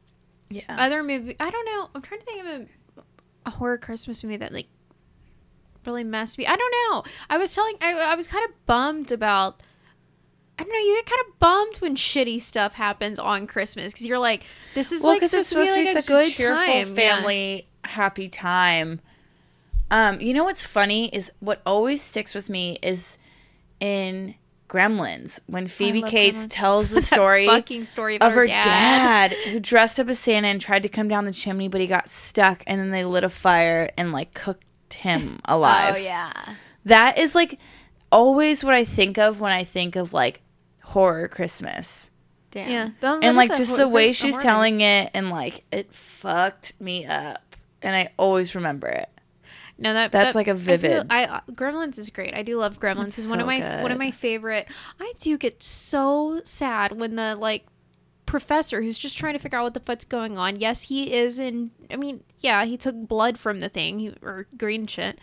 S5: Other movie, I don't know. I'm trying to think of a horror Christmas movie that like really messed me. I don't know. I was kind of bummed about. I don't know. You get kind of bummed when shitty stuff happens on Christmas because you're like, this is like
S4: because
S5: supposed to be like a
S4: such
S5: good
S4: cheerful
S5: time,
S4: family, happy time. You know what's funny is what always sticks with me is in Gremlins when Phoebe
S5: love
S4: Cates
S5: Gremlins.
S4: tells the
S5: That
S4: story
S5: fucking story about
S4: of her
S5: dad.
S4: dad who dressed up as Santa and tried to come down the chimney, but he got stuck, and then they lit a fire and like cooked him alive.
S6: Oh yeah.
S4: That is like always what I think of when I think of like horror Christmas.
S6: Damn.
S5: Yeah,
S4: And like just the way she's telling it, and like it fucked me up, and I always remember it.
S5: No,
S4: That's like a vivid.
S5: Gremlins is great. I do love Gremlins.
S4: It's
S5: It's one
S4: so
S5: of my
S4: good.
S5: favorite. I do get so sad when the like professor who's just trying to figure out what the fuck's going on. Yes, he is in. I mean, yeah, he took blood from the thing or green shit,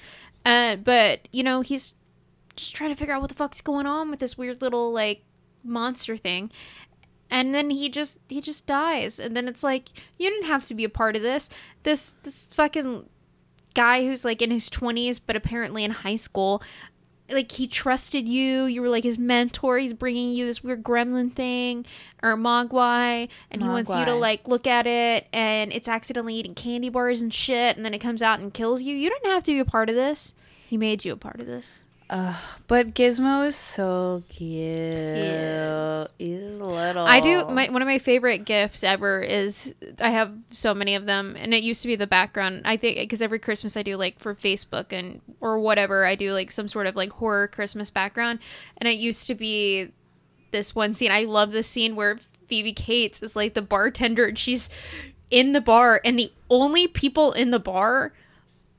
S5: but you know he's just trying to figure out what the fuck's going on with this weird little like monster thing. And then he just dies, and then it's like you didn't have to be a part of this. This fucking guy who's like in his 20s but apparently in high school, like he trusted you were like his mentor. He's bringing you this weird gremlin thing or mogwai, and he wants you to
S4: Mogwai.
S5: like look at it, and it's accidentally eating candy bars and shit, and then it comes out and kills you. You didn't have to be a part of this. He made you a part of this.
S4: But Gizmo is so cute.
S6: is.
S4: He's little.
S5: I do. One of my favorite gifts ever is I have so many of them, and it used to be the background. I think because every Christmas I do like for Facebook and or whatever I do like some sort of like horror Christmas background, and it used to be this one scene. I love this scene where Phoebe Cates is like the bartender, and she's in the bar, and the only people in the bar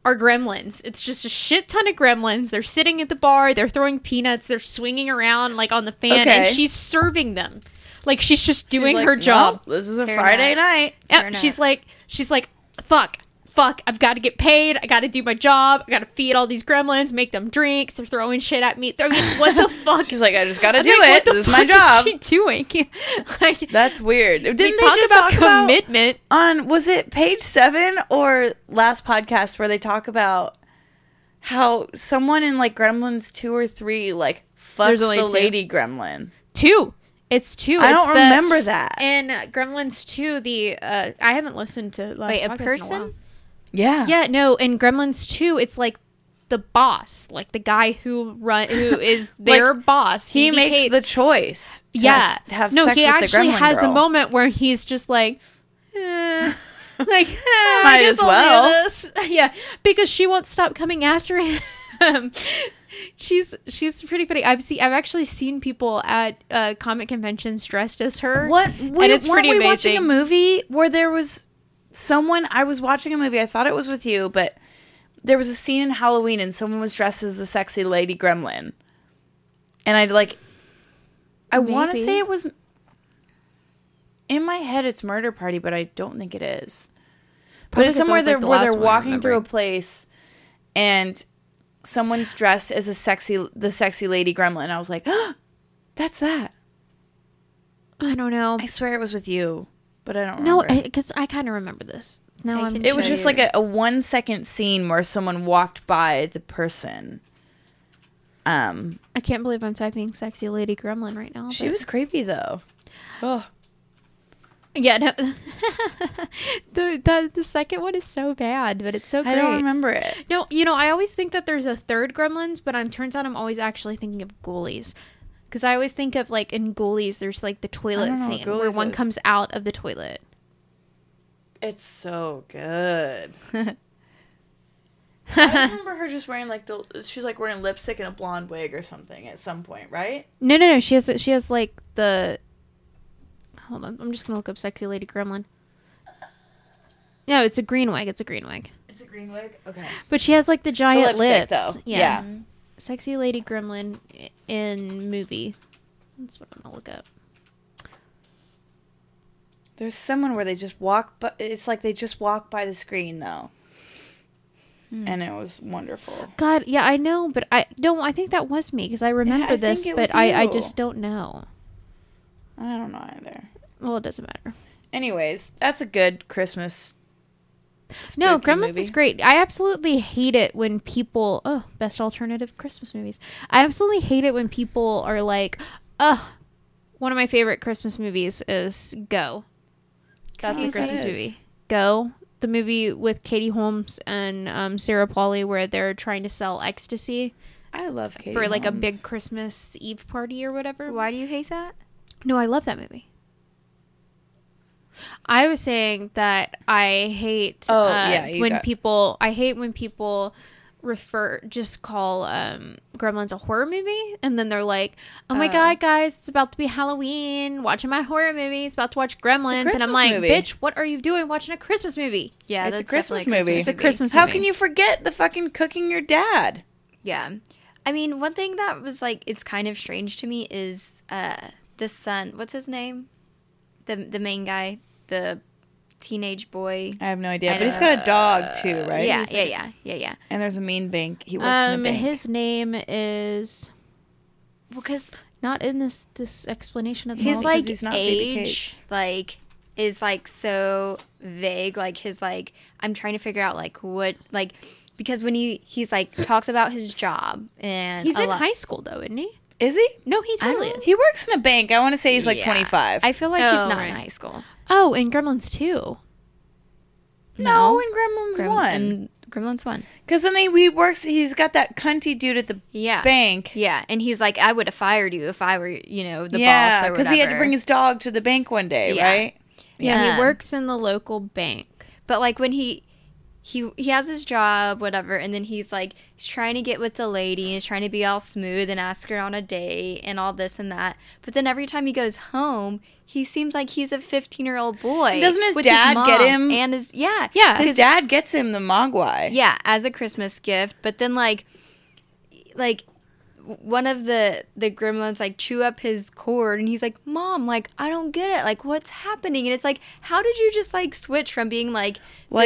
S5: are gremlins. It's just a shit ton of gremlins. They're sitting at the bar. They're throwing peanuts. They're swinging around like on the fan, and she's serving them. Like she's just doing her job.
S4: Well, this is a Friday night.
S5: Yep, she's like, fuck, I've got to get paid. I got to do my job. I got to feed all these gremlins, make them drinks. They're throwing shit at me. I mean, what the fuck?
S4: She's like, I just got to do it. This is my job.
S5: What is she doing? Like,
S4: that's weird. Didn't they
S5: talk
S4: just
S5: about
S4: talk
S5: commitment
S4: on, was it page 7 or last podcast where they talk about how someone in like Gremlins 2 or 3 like fucks the lady gremlin?
S5: 2. It's 2.
S4: I don't remember that.
S5: In Gremlins 2, I haven't listened to last podcast
S6: a person?
S5: in a while.
S4: Yeah.
S5: Yeah, no, in Gremlins 2, it's like the boss, like the guy who is their
S4: like,
S5: boss.
S4: He makes the choice to have sex with the gremlin
S5: he actually has
S4: girl.
S5: a moment where he's just like,
S4: might
S5: I guess
S4: as well.
S5: I'll do this. Yeah, because she won't stop coming after him. She's pretty funny. I've actually seen people at comic conventions dressed as her.
S4: And it's pretty amazing. Watching a movie where there was someone, I was watching a movie, I thought it was with you, but there was a scene in Halloween and someone was dressed as the sexy lady gremlin. And I want to say it was, in my head it's Murder Party, but I don't think it is. But it's somewhere where they're walking through a place and someone's dressed as the sexy lady gremlin. I was like, oh, that's that.
S5: I don't know.
S4: I swear it was with you. But I don't remember.
S5: No, because I kind of remember this.
S4: It was just like a 1-second scene where someone walked by the person.
S5: I can't believe I'm typing sexy lady gremlin right now.
S4: She was creepy though. Oh.
S5: Yeah, no. the second one is so bad, but it's so great.
S4: I don't remember it.
S5: No, I always think that there's a third Gremlins, but turns out I'm always actually thinking of Ghoulies. Because I always think of, like, in Ghoulies, there's, like, the toilet scene where one comes out of the toilet.
S4: It's so good. I remember her just wearing, like, she's, like, wearing lipstick and a blonde wig or something at some point, right?
S5: No. She has, like, the... Hold on. I'm just going to look up sexy lady gremlin. No, it's a green wig. It's a green wig.
S4: It's a green wig? Okay.
S5: But she has, like, the giant lips.
S4: Though.
S5: Yeah. Sexy lady gremlin in movie. That's what I'm gonna look up.
S4: There's someone where they just walk, but it's like they just walk by the screen though, and it was wonderful.
S5: God, yeah, I know, but I think that was me because I remember this, but I just don't know.
S4: I don't know either.
S5: Well, it doesn't matter.
S4: Anyways, that's a good Christmas.
S5: No, Gremlins
S4: movie.
S5: is great. I absolutely hate it when people... Oh, best alternative Christmas movies. I absolutely hate it when people are like, one of my favorite Christmas movies is Go. That's a Christmas movie. Go. The movie with Katie Holmes and Sarah Polley where they're trying to sell ecstasy.
S4: I love Katie
S5: for like
S4: Holmes.
S5: a big Christmas Eve party or whatever.
S6: Why do you hate that?
S5: No, I love that movie. I was saying that I hate when people call Gremlins a horror movie, and then they're like, "Oh my god, guys, it's about to be Halloween. Watching my horror movie. It's about to watch Gremlins," and I'm like,
S4: movie.
S5: "Bitch, what are you doing watching a Christmas movie?"
S6: Yeah,
S4: it's a Christmas movie.
S5: It's a Christmas movie.
S4: How can you forget the fucking cooking your dad?
S6: Yeah, I mean, one thing that was like it's kind of strange to me is the son. What's his name? The main guy, the teenage boy.
S4: I have no idea, but he's got a dog too, right?
S6: Yeah.
S4: And there's a mean bank. He works in a bank.
S5: His name is
S6: because
S5: not in this explanation of the
S6: his
S5: movie.
S6: like
S4: he's not
S6: age like is like so vague. Like his like I'm trying to figure out like what like because when he's like talks about his job and
S5: he's in high school though, isn't he?
S4: Is he?
S5: No, he totally is.
S4: He works in a bank. I want to say he's like 25.
S6: I feel like he's not in high school.
S5: Oh, in Gremlins 2.
S4: No, in Gremlins 1.
S6: In Gremlins 1.
S4: Because then he works, he's got that cunty dude at the bank.
S6: Yeah, and he's like, I would have fired you if I were, the boss or whatever.
S4: Yeah, because he had to bring his dog to the bank one day, right?
S5: Yeah, he works in the local bank.
S6: But like when he he has his job, whatever, and then he's trying to get with the lady, he's trying to be all smooth and ask her on a date and all this and that. But then every time he goes home, he seems like he's a 15-year-old boy.
S4: Doesn't his
S6: with
S4: dad
S6: mom
S4: get him?
S6: And his
S4: his dad gets him the Mogwai.
S6: Yeah, as a Christmas gift. But then one of the gremlins chew up his cord, and he's like, Mom, I don't get it, what's happening? And it's how did you just switch from being this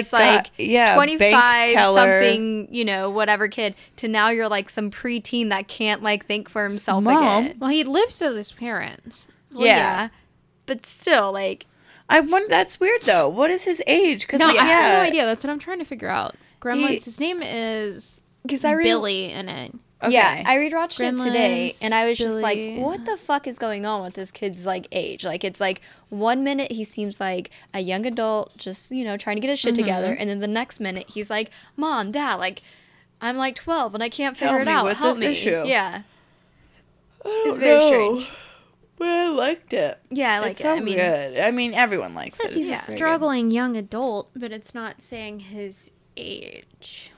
S6: 25 something whatever kid to now you're some preteen that can't think for himself again?
S5: Well, he lives with his parents.
S6: Well, yeah, but still
S4: I wonder, that's weird though. What is his age? Because
S5: I have no idea. That's what I'm trying to figure out. Gremlins, his name is Billy in it.
S6: Okay. Yeah, I rewatched it today, and I was just what the fuck is going on with this kid's, age? It's 1 minute he seems like a young adult just, trying to get his shit together, and then the next minute he's like, Mom, Dad, I'm 12, and I can't figure it out. Help me. Issue. Yeah. It's very strange.
S4: But I liked it.
S6: Yeah, I like
S4: it's so good. I mean, everyone likes it.
S5: He's a struggling young adult, but it's not saying his age.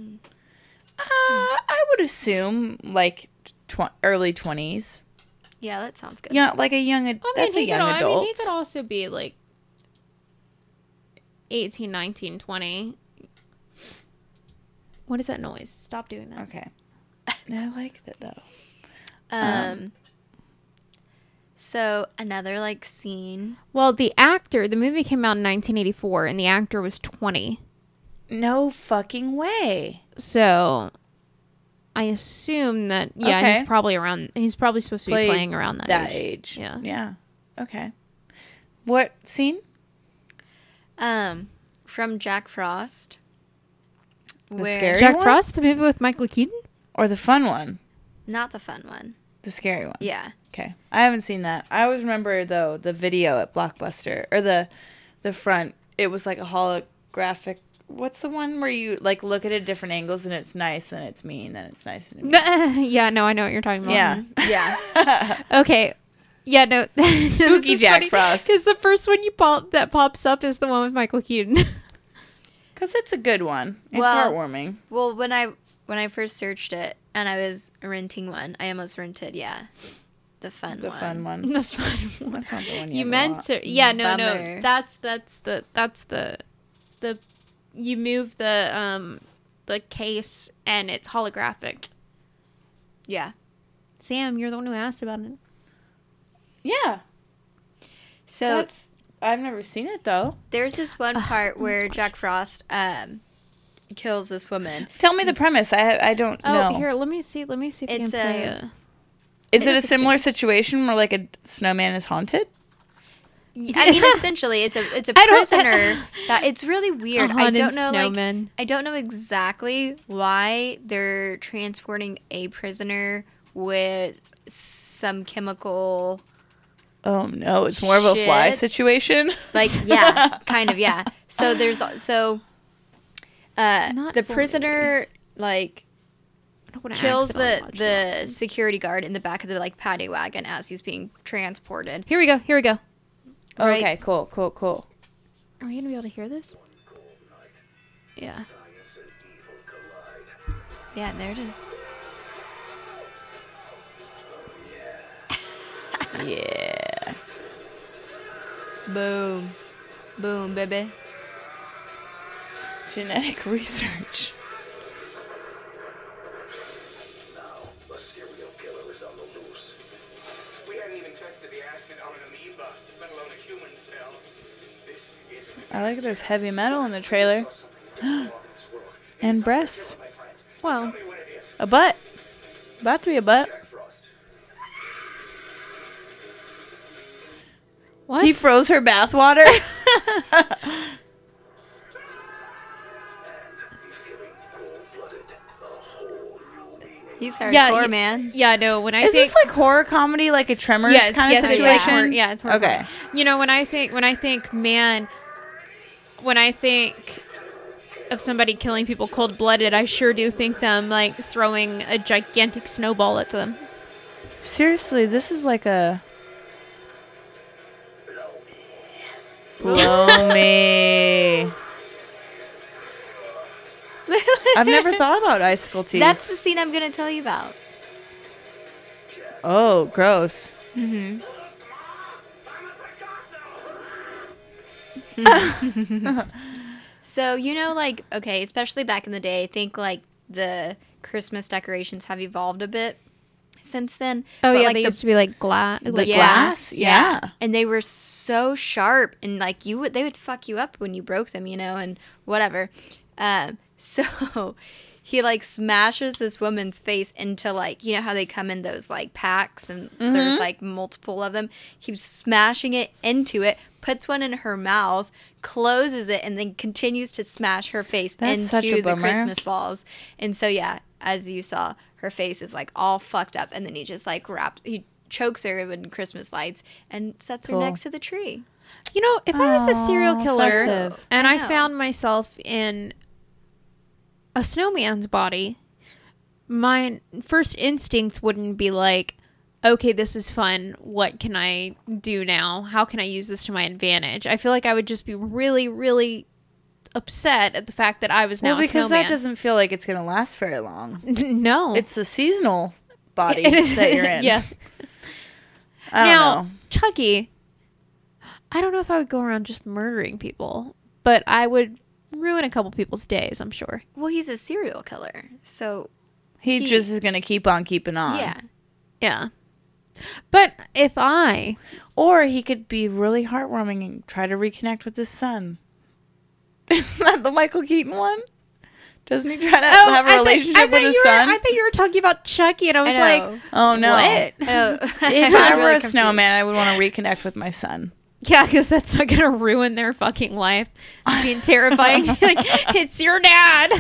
S4: I would assume early 20s.
S6: Yeah, that sounds good.
S4: Yeah, a young adult. That's a young adult.
S5: I mean, he could also be 18, 19, 20. What is that noise? Stop doing that.
S4: Okay. I like that though.
S6: So another scene.
S5: Well, the movie came out in 1984, and the actor was 20.
S4: No fucking way.
S5: So, I assume that he's probably around. He's probably supposed to be playing around that
S4: age.
S5: Yeah.
S4: Yeah. Okay. What scene?
S6: From Jack Frost.
S4: The scary
S5: Jack
S4: one?
S5: Frost, the movie with Michael Keaton,
S4: or the fun one?
S6: Not the fun one.
S4: The scary one.
S6: Yeah.
S4: Okay. I haven't seen that. I always remember though the video at Blockbuster, or the front. It was a holographic. What's the one where you look at it at different angles and it's nice and it's mean and it's nice and mean?
S5: Yeah, no, I know what you're talking about.
S4: Yeah.
S6: Yeah.
S5: Okay. Yeah, no.
S4: Spooky Jack Frost.
S5: Because the first one that pops up is the one with Michael Keaton.
S4: Because it's a good one. It's heartwarming.
S6: Well, when I first searched it and I was renting one, I almost rented, the fun one.
S4: The fun one.
S5: The fun one.
S4: That's not the one
S5: you meant to. Yeah, no.
S6: Bummer.
S5: That's the you move the case and it's holographic.
S6: Yeah.
S5: Sam, you're the one who asked about it.
S4: Yeah.
S6: So
S4: I've never seen it though.
S6: There's this one part where Jack Frost kills this woman.
S4: Tell me the premise. I don't know.
S5: Oh, here, let me see if I can play it.
S4: Is it a similar situation where a snowman is haunted?
S6: I mean, essentially, it's a prisoner that it's really weird. I don't know, I don't know exactly why they're transporting a prisoner with some chemical.
S4: Oh no, it's more of a fly situation.
S6: Yeah, kind of, yeah. So there's the prisoner kills the security guard in the back of the paddy wagon as he's being transported.
S5: Here we go.
S4: Right? Okay, cool.
S5: Are we gonna be able to hear this? Yeah.
S6: Yeah, there it is.
S4: Yeah.
S6: Boom, baby.
S4: Genetic research.
S7: Now, a serial killer is on the loose. We hadn't even tested the acid on an amoeba, let alone a human cell. This is
S4: I like there's heavy metal in the trailer. And breasts.
S5: Well,
S4: a butt. About to be a butt.
S5: what?
S4: He froze her bathwater.
S6: He's hardcore, man.
S5: Yeah, no. When I
S4: is
S5: think,
S4: this horror comedy, a Tremors kind of situation?
S5: It's horror.
S4: Okay.
S5: When I think, when I think of somebody killing people cold-blooded, I sure do think them throwing a gigantic snowball at them.
S4: Seriously, this is a blow me. I've never thought about icicle teeth.
S6: That's the scene I'm gonna tell you about.
S4: Oh, gross.
S6: Mm-hmm. So, you know, like, okay, especially back in the day, I think, like, the Christmas decorations have evolved a bit since then.
S5: Oh,
S6: But,
S5: yeah,
S6: like,
S5: they used to be like glass.
S4: The glass? Yeah.
S6: And they were so sharp, and, like, they would fuck you up when you broke them, you know, and whatever. So he, like, smashes this woman's face into, like, you know how they come in those, like, packs, and there's, like, multiple of them. Keeps smashing it into it, puts one in her mouth, closes it, and then continues to smash her face
S4: That's such a
S6: into the
S4: bummer.
S6: Christmas balls. And so, yeah, as you saw, her face is, like, all fucked up, and then he just, like, he chokes her in Christmas lights and sets
S4: Cool.
S6: her next to the tree.
S5: You know, if I was a serial
S4: Aw,
S5: killer
S4: festive.
S5: and
S6: I
S5: I
S6: know.
S5: found myself in a snowman's body, my first instinct wouldn't be like, okay, this is fun. What can I do now? How can I use this to my advantage? I feel like I would just be really, really upset at the fact that I was now
S4: Well,
S5: a
S4: because
S5: snowman.
S4: that doesn't feel like it's going to last very long.
S5: No.
S4: It's a seasonal body
S5: It is-
S4: that you're in.
S5: Yeah.
S4: I don't
S5: Now,
S4: know.
S5: Chucky, I don't know if I would go around just murdering people, but I would ruin a couple people's days, I'm sure.
S6: Well, he's a serial killer, so
S4: He just is going to keep on keeping on.
S6: yeah.
S5: Yeah. But if I...
S4: Or he could be really heartwarming and try to reconnect with his son. Isn't that the Michael Keaton one? Doesn't he try to have a relationship with his son?
S5: I thought you were talking about Chucky, and I was
S6: I
S5: like,
S6: know.
S4: Oh, no.
S5: what?
S4: If I were a snowman, I would want to reconnect with my son.
S5: Yeah, because that's not going to ruin their fucking life. Being terrifying. Like, it's your dad.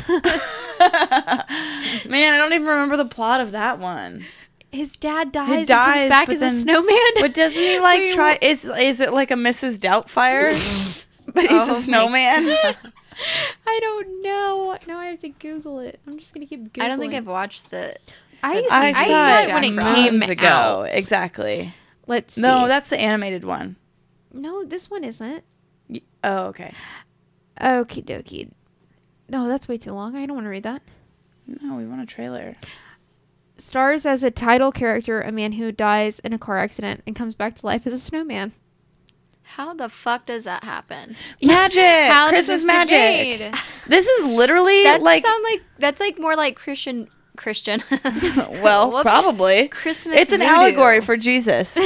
S4: Man, I don't even remember the plot of that one.
S5: His dad
S4: He
S5: dies and
S4: dies,
S5: comes back
S4: but
S5: as
S4: then-
S5: a snowman.
S4: But doesn't he like
S5: Wait,
S4: try? Is it like a Mrs. Doubtfire? But he's
S6: Oh
S4: a
S6: my
S4: snowman.
S5: I don't know. Now I have to Google it. I'm just going to keep Googling.
S6: I don't think I've watched the.
S4: I
S5: I
S4: saw
S5: saw
S4: it
S5: it when it
S4: moons
S5: came
S4: ago.
S5: out.
S4: Exactly.
S5: Let's see.
S4: No, that's the animated one.
S5: No, this one isn't.
S4: Oh, okay.
S5: Okie dokie. No, that's way too long. I don't want to read that.
S4: No, we want a trailer.
S5: Stars as a title character a man who dies in a car accident and comes back to life as a snowman.
S6: How the fuck does that happen?
S4: Magic.
S5: How does
S4: Christmas
S5: this get
S4: magic.
S5: made?
S4: This is literally
S6: That
S4: like.
S6: sound like that's like more like Christian.
S4: Well,
S6: Whoops.
S4: probably.
S6: Christmas.
S4: It's an
S6: voodoo.
S4: allegory for Jesus.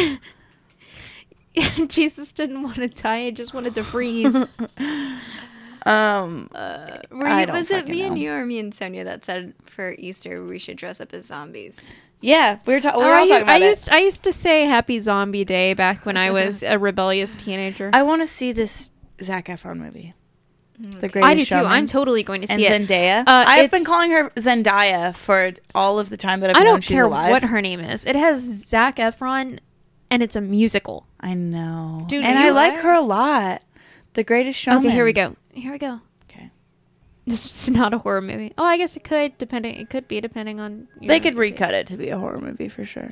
S5: Jesus didn't want to die; he just wanted to freeze.
S6: Were
S4: I
S6: you,
S4: don't
S6: was it
S4: fucking
S6: me and
S4: know.
S6: you or me and Sonia that said for Easter we should dress up as zombies?
S4: Yeah, we were all
S5: I
S4: talking about
S5: I used to say Happy Zombie Day back when I was a rebellious teenager.
S4: I want to see this Zac Efron movie. The Greatest
S5: I do too.
S4: Showman.
S5: I'm totally going to
S4: and
S5: see it.
S4: Zendaya.
S5: I've
S4: I've been calling her Zendaya for all of the time that I've
S5: I
S4: known
S5: don't
S4: she's
S5: care
S4: alive.
S5: what her name is. It has Zac Efron, and it's a musical.
S4: I know.
S5: Dude,
S4: and
S5: you
S4: I like
S6: are?
S4: her a lot. The Greatest Showman.
S5: Okay, here we go. Here we go.
S4: Okay.
S5: This is not a horror movie. Oh, I guess it could, depending. It could be depending on.
S4: They could recut it to be a horror movie for sure.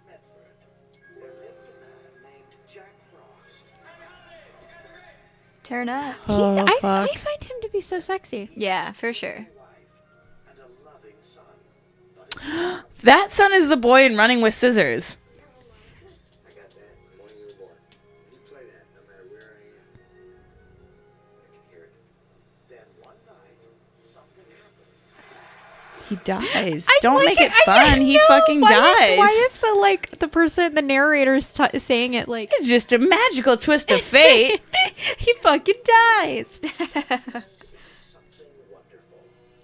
S6: Turn up.
S4: Oh,
S5: I
S4: fuck.
S5: find him to be so sexy.
S6: Yeah, for sure.
S4: That son is the boy in Running with Scissors.
S7: I got that the morning you were born. You play that no matter where I am. I can hear it. Then one night, something happened.
S4: He dies.
S5: I
S4: Don't
S5: like
S4: make it
S5: I
S4: fun. He
S5: know.
S4: fucking
S5: Why
S4: dies.
S5: why is the person, the narrator, saying it like
S4: It's just a magical twist of fate.
S5: he fucking dies?
S7: Something wonderful.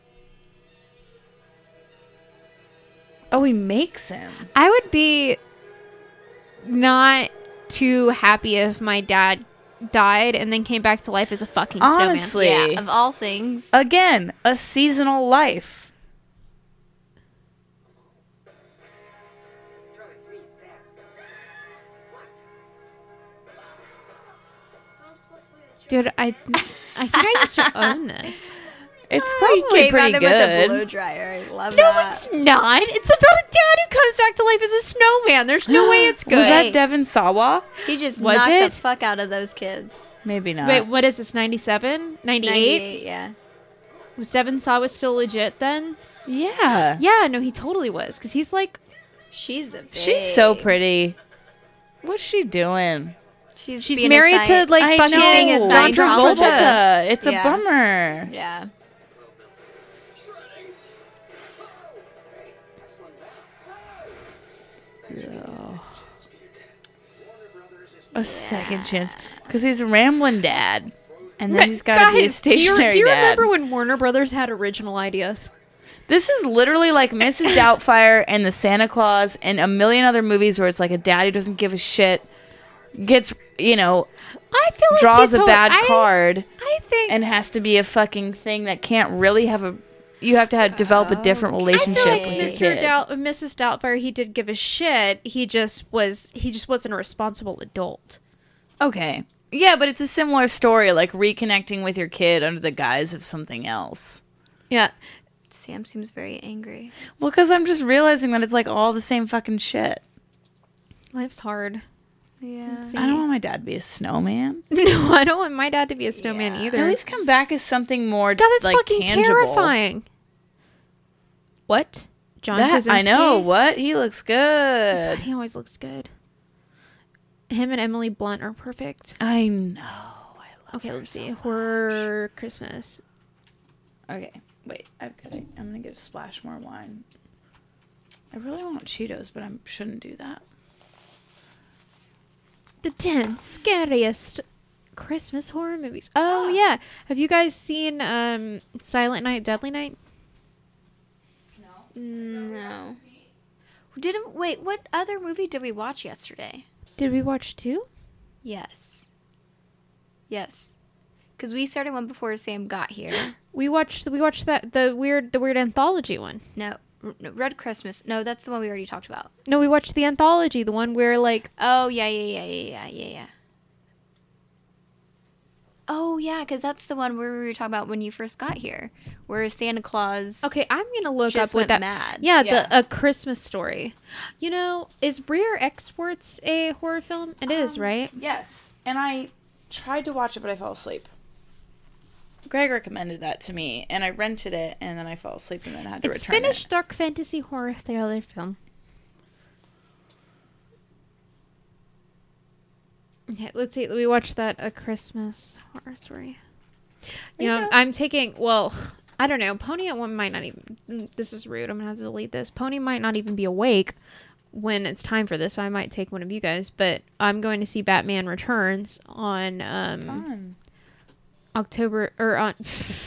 S4: Oh, he makes him.
S5: I would be not too happy if my dad died and then came back to life as a fucking snowman.
S4: Honestly.
S6: Yeah, of all things.
S4: Again, a seasonal life.
S5: Dude, I think I used to own this.
S4: It's probably
S6: Came
S4: pretty
S6: at him with a blow
S4: good.
S6: dryer. I love
S5: No,
S6: that.
S5: it's not. It's about a dad who comes back to life as a snowman. There's no way it's good.
S4: Was that Devon Sawa?
S6: He just
S5: Was
S6: knocked
S5: it?
S6: the fuck out of those kids.
S4: Maybe not.
S5: Wait, what is this? 97? 98?
S6: 98, yeah.
S5: Was Devon Sawa still legit then?
S4: Yeah.
S5: Yeah, no, he totally was. Because he's like...
S6: She's a babe.
S4: She's so pretty. What's she doing?
S6: She's
S5: She's
S6: being
S5: married
S6: a
S5: to,
S6: side-
S5: like,
S4: I
S5: fucking
S4: know.
S6: being a
S5: John
S6: side
S5: Travolta.
S6: Travolta.
S4: It's a
S6: Yeah.
S4: bummer.
S6: Yeah.
S4: A second chance. Because he's a rambling dad. And then he's got to be a
S5: Guys, do you
S4: stationary dad.
S5: remember when Warner Brothers had original ideas?
S4: This is literally like Mrs. Doubtfire and the Santa Claus and a million other movies where it's like a dad who doesn't give a shit, gets, you know,
S5: I feel like
S4: draws
S5: he
S4: a bad
S5: I-
S4: card
S5: I think...
S4: and has to be a fucking thing that can't really have a... You have to have, develop a different
S5: I
S4: relationship
S5: feel like
S4: with your
S5: Mr.
S4: kid.
S5: Mrs. Doubtfire, he did give a shit. He just wasn't a responsible adult.
S4: Okay. Yeah, but it's a similar story, like reconnecting with your kid under the guise of something else.
S5: Yeah.
S6: Sam seems very angry.
S4: Well, because I'm just realizing that it's like all the same fucking shit.
S5: Life's hard.
S6: Yeah.
S4: I don't want my dad to be a snowman.
S5: No, I don't want my dad to be a snowman either.
S4: At least come back as something more
S5: God, that's
S4: like
S5: fucking
S4: tangible.
S5: terrifying. What? John
S4: That,
S5: Krasinski?
S4: I know. What? He looks good.
S5: He always looks good. Him and Emily Blunt are perfect.
S4: I know. I love
S5: Okay,
S4: her
S5: let's
S4: so
S5: see.
S4: much.
S5: Horror Christmas.
S4: Okay, wait. I'm gonna get a splash more wine. I really want Cheetos, but I shouldn't do that.
S5: The 10 scariest Christmas horror movies. Oh, yeah. Have you guys seen Silent Night, Deadly Night?
S6: No. Wait, what other movie did we watch yesterday?
S5: Did we watch 2?
S6: Yes. Because we started one before Sam got here.
S5: We watched that the weird anthology one.
S6: No, Red Christmas. No, that's the one we already talked about.
S5: No, we watched the anthology, the one where like
S6: Oh, yeah. Oh, yeah, because that's the one where we were talking about when you first got here, where Santa Claus...
S5: okay, I'm gonna look
S6: Just
S5: up what
S6: went
S5: that.
S6: mad.
S5: Yeah,
S4: Yeah.
S5: A Christmas Story. You know, is Rear Exports a horror film? It is, right?
S4: Yes, and I tried to watch it, but I fell asleep. Greg recommended that to me, and I rented it, and then I fell asleep, and then I had to
S5: It's
S4: return
S5: Finnish
S4: it.
S5: dark fantasy horror thriller film. Okay, let's see. We watched that A Christmas Horror Story. You know,
S4: Yeah.
S5: I'm taking. Well, I don't know. Pony at one might not even. This is rude. I'm gonna have to delete this. Pony might not even be awake when it's time for this. So I might take one of you guys. But I'm going to see Batman Returns on
S4: Fun.
S5: October or on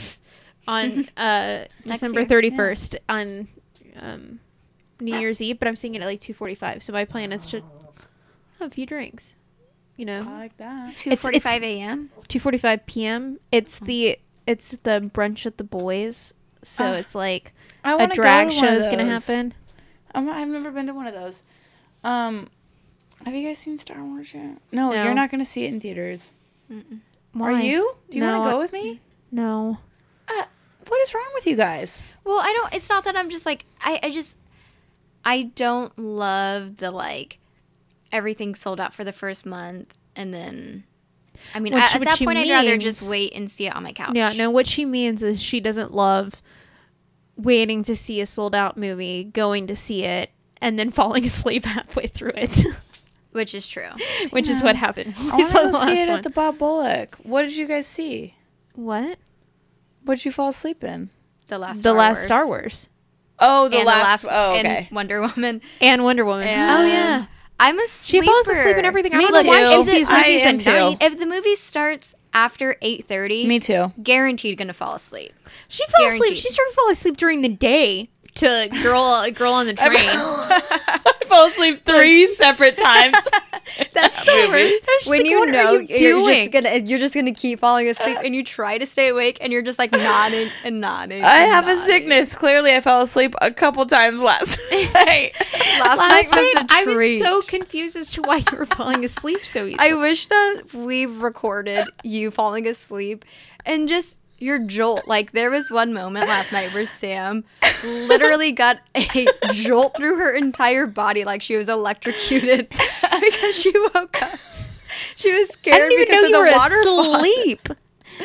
S5: December
S6: year.
S5: 31st on New Year's Eve. But I'm seeing it at like 2:45. So my plan is to have a few drinks. You know,
S4: I like that.
S6: 2:45 a.m.?
S5: 2:45 p.m. It's the brunch at the boys, so it's like
S4: I
S5: a
S4: want to
S5: drag
S4: go to
S5: show
S4: one of
S5: is gonna
S4: those.
S5: happen.
S4: I've never been to one of those. Have you guys seen Star Wars yet? No,
S5: No.
S4: you're not going to see it in theaters.
S5: Why?
S4: Are you? Do you
S5: No,
S4: want to go with me?
S5: No.
S4: What is wrong with you guys?
S6: Well, I don't... It's not that I'm just like... I don't love the, like... Everything sold out for the first month, and then... I mean, at that point, I'd rather just wait and see it on my couch.
S5: Yeah, no. What she means is she doesn't love waiting to see a sold out movie, going to see it, and then falling asleep halfway through it,
S6: Which is true.
S5: which is what happened.
S4: I
S5: We
S4: want
S5: saw
S4: to
S5: the
S4: go see
S5: last
S4: it
S5: one.
S4: at the Bob Bullock. What did you guys see?
S5: What?
S4: What did you fall asleep in?
S6: The last
S5: Star Wars
S4: Oh,
S6: And
S4: Oh,
S6: and
S4: okay.
S6: Wonder Woman.
S5: and Wonder Woman.
S6: And
S5: Oh yeah.
S6: I'm a
S5: She
S6: sleeper.
S5: falls asleep in everything. I
S4: Me
S5: don't know why
S4: too.
S5: she sees
S4: I
S5: movies
S4: am
S5: at
S4: too.
S5: night.
S6: If the movie starts after 8:30,
S4: Me too.
S6: guaranteed gonna fall asleep.
S5: She fell asleep.
S6: Guaranteed.
S5: She started falling asleep during the day to girl on the train.
S4: I fell asleep 3 separate times.
S6: That's the worst.
S5: I was just
S6: When
S5: like,
S6: you
S5: what are
S6: know
S5: you doing?
S6: you're just gonna keep falling asleep, and you try to stay awake, and you're just like nodding and nodding.
S4: I
S6: and
S4: have a
S6: nodding.
S4: sickness. Clearly, I fell asleep a couple times last night.
S6: Last night was a
S5: I was
S6: treat.
S5: so confused as to why you were falling asleep so easily.
S6: I wish that we've recorded you falling asleep and just your jolt. Like, there was one moment last night where Sam literally got a jolt through her entire body, like she was electrocuted because she woke up. She was
S5: I
S6: scared
S5: didn't even
S6: because
S5: know
S6: of
S5: you
S6: the
S5: were
S6: water faucet.
S5: asleep.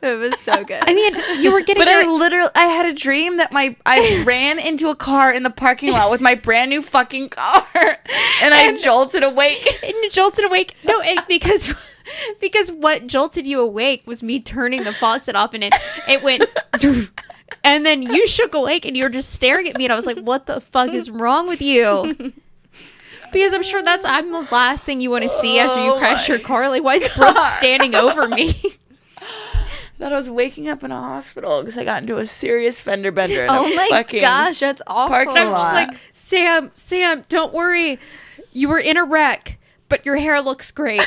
S6: It was so good.
S5: I mean, you were getting
S4: But I had a dream that I ran into a car in the parking lot with my brand new fucking car, and I jolted awake.
S5: and jolted awake. No, because what jolted you awake was me turning the faucet off, and it went. And then you shook awake, and you were just staring at me, and I was like, "What the fuck is wrong with you?" Because I'm sure I'm the last thing you want to see after you crash your car. Like, why is Brooke standing over me?
S4: Thought I was waking up in a hospital because I got into a serious fender bender. In
S6: Oh my gosh, that's awful.
S4: parking
S5: I'm just
S4: lot.
S5: like, Sam, don't worry. You were in a wreck, but your hair looks great.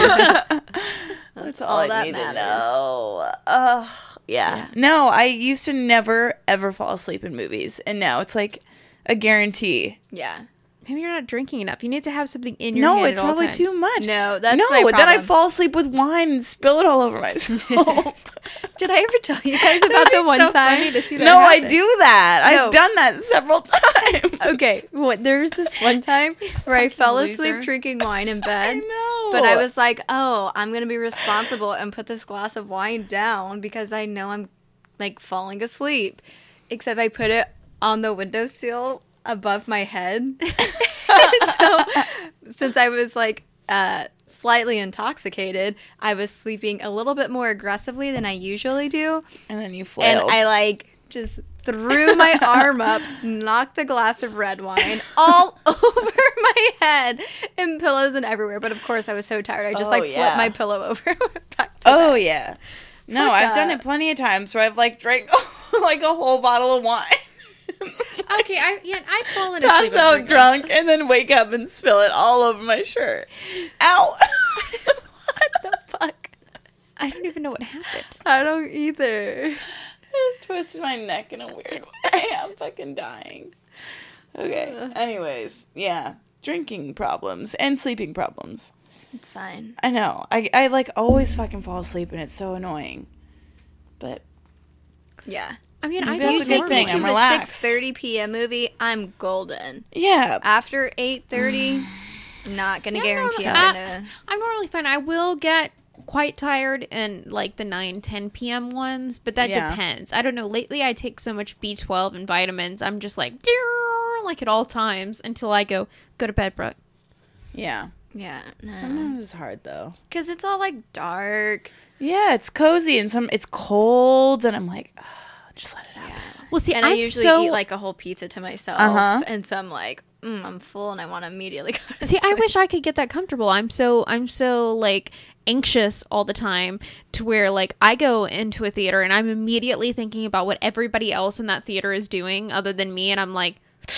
S4: That's
S6: all
S4: I
S6: that
S4: need to
S6: matters.
S4: know. Yeah. No, I used to never, ever fall asleep in movies. And now it's like a guarantee.
S6: Yeah.
S5: Maybe you're not drinking enough. You need to have something in your hand
S4: No, it's
S5: at all
S4: probably
S5: times.
S4: too much.
S6: No, that's
S4: no,
S6: my problem.
S4: then I fall asleep with wine and spill it all over myself.
S6: Did I ever tell you guys about the one
S5: so
S6: time?
S5: funny to see that
S4: No, I
S5: happen.
S4: do that.
S6: No.
S4: I've done that several times.
S6: Okay, there was this one time where I fell asleep
S5: loser.
S6: drinking wine in bed.
S4: know.
S6: But I was like, oh, I'm going to be responsible and put this glass of wine down because I know I'm like falling asleep. Except I put it on the windowsill above my head. So since I was like slightly intoxicated, I was sleeping a little bit more aggressively than I usually do.
S4: And then you
S6: And
S4: flailed.
S6: I like just threw my arm up, knocked the glass of red wine all over my head and pillows and everywhere. But of course, I was so tired. I just flipped my pillow over and went back to bed.
S4: Yeah. No,
S6: Fuck
S4: I've done
S6: that.
S4: it plenty of times where I've like drank like a whole bottle of wine.
S5: Okay, I've fallen asleep.
S4: Pass
S5: with
S4: out
S5: drinking.
S4: drunk and then wake up and spill it all over my shirt. Ow.
S6: What the fuck?
S5: I don't even know what happened.
S6: I don't either.
S4: I just twisted my neck in a weird way. I'm fucking dying. Okay. Anyways, yeah. Drinking problems and sleeping problems.
S6: It's fine.
S4: I know. I like always fucking fall asleep and it's so annoying. But
S6: Yeah.
S5: I mean,
S4: Maybe
S5: I
S4: that's
S5: do
S4: a
S6: You
S4: good
S6: take
S4: thing.
S6: me
S4: I'm
S6: to a
S4: relaxed.
S6: 6:30 p.m. movie, I'm golden.
S4: yeah.
S6: After 8:30, not gonna guarantee I'm gonna.
S5: I'm normally fine. I will get quite tired in like the 9-10 p.m. ones, but that
S4: Yeah.
S5: depends. I don't know. Lately, I take so much B12 and vitamins. I'm just like at all times until I go to bed, Brooke.
S4: Yeah.
S6: Yeah,
S4: Sometimes it's hard though.
S6: because it's all like dark.
S4: Yeah, it's cozy and it's cold and I'm like, just let it happen.
S5: Well, see,
S6: And I
S5: I'm
S6: usually
S5: so
S6: eat like a whole pizza to myself, and so I'm like, I'm full and I want to immediately go to
S5: See, I
S6: sleep.
S5: wish I could get that comfortable. I'm so like anxious all the time to where like I go into a theater and I'm immediately thinking about what everybody else in that theater is doing other than me, and I'm like,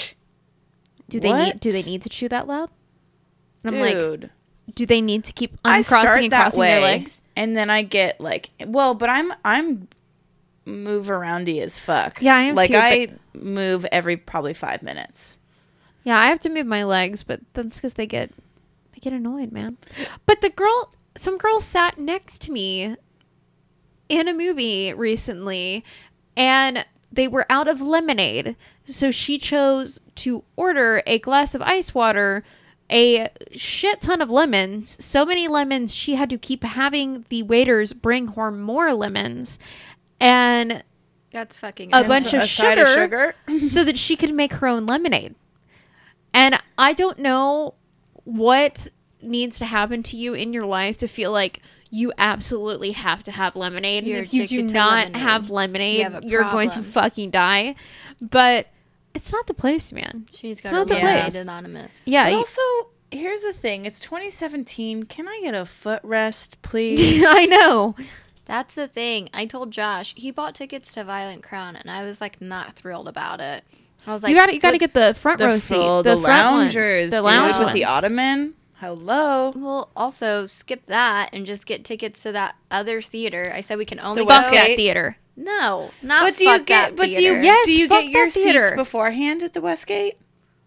S5: do they
S4: What?
S5: need to chew that loud? And I'm like,
S4: Dude.
S5: do they need to keep
S4: I
S5: uncrossing
S4: start
S5: and
S4: that
S5: crossing
S4: way
S5: their legs?
S4: and then I get like, well, but I'm move aroundy as fuck.
S5: Yeah, I am
S4: like
S5: too,
S4: I move every probably 5 minutes.
S5: Yeah, I have to move my legs, but that's because they get annoyed, man. But some girl sat next to me in a movie recently, and they were out of lemonade, so she chose to order a glass of ice water, a shit ton of lemons, so many lemons she had to keep having the waiters bring her more lemons, and
S6: That's fucking
S5: a
S6: awesome.
S5: bunch of
S4: A side of
S5: sugar so that she could make her own lemonade. And I don't know what needs to happen to you in your life to feel like you absolutely have to have lemonade. And
S6: You're
S5: if you do
S6: addicted to
S5: not
S6: lemonade.
S5: have lemonade,
S6: You have a
S5: you're going to
S6: problem.
S5: fucking die. But it's not the place, man.
S6: She's
S5: It's
S6: got
S5: not
S6: a
S5: the
S6: lemonade
S5: place.
S6: anonymous.
S5: Yeah.
S4: But
S5: you-
S4: also, here's the thing. It's 2017. Can I get a footrest, please?
S5: I know.
S6: That's the thing. I told Josh, he bought tickets to Violent Crown, and I was like not thrilled about it. I was like,
S5: You got to get the front row seat.
S4: the
S5: front ones.
S4: loungers,
S5: The
S4: dude,
S5: lounge
S4: with the
S5: ones.
S4: ottoman. Hello.
S6: Well, also skip that and just get tickets to that other theater. I said we can only
S4: The
S6: go.
S5: Fuck that
S4: Westgate.
S5: theater.
S6: No, not
S4: But do you
S6: fuck
S4: get?
S6: that
S4: But do you?
S6: theater.
S5: Yes,
S4: do you
S5: fuck
S4: get your
S5: that theater.
S4: seats beforehand at the Westgate?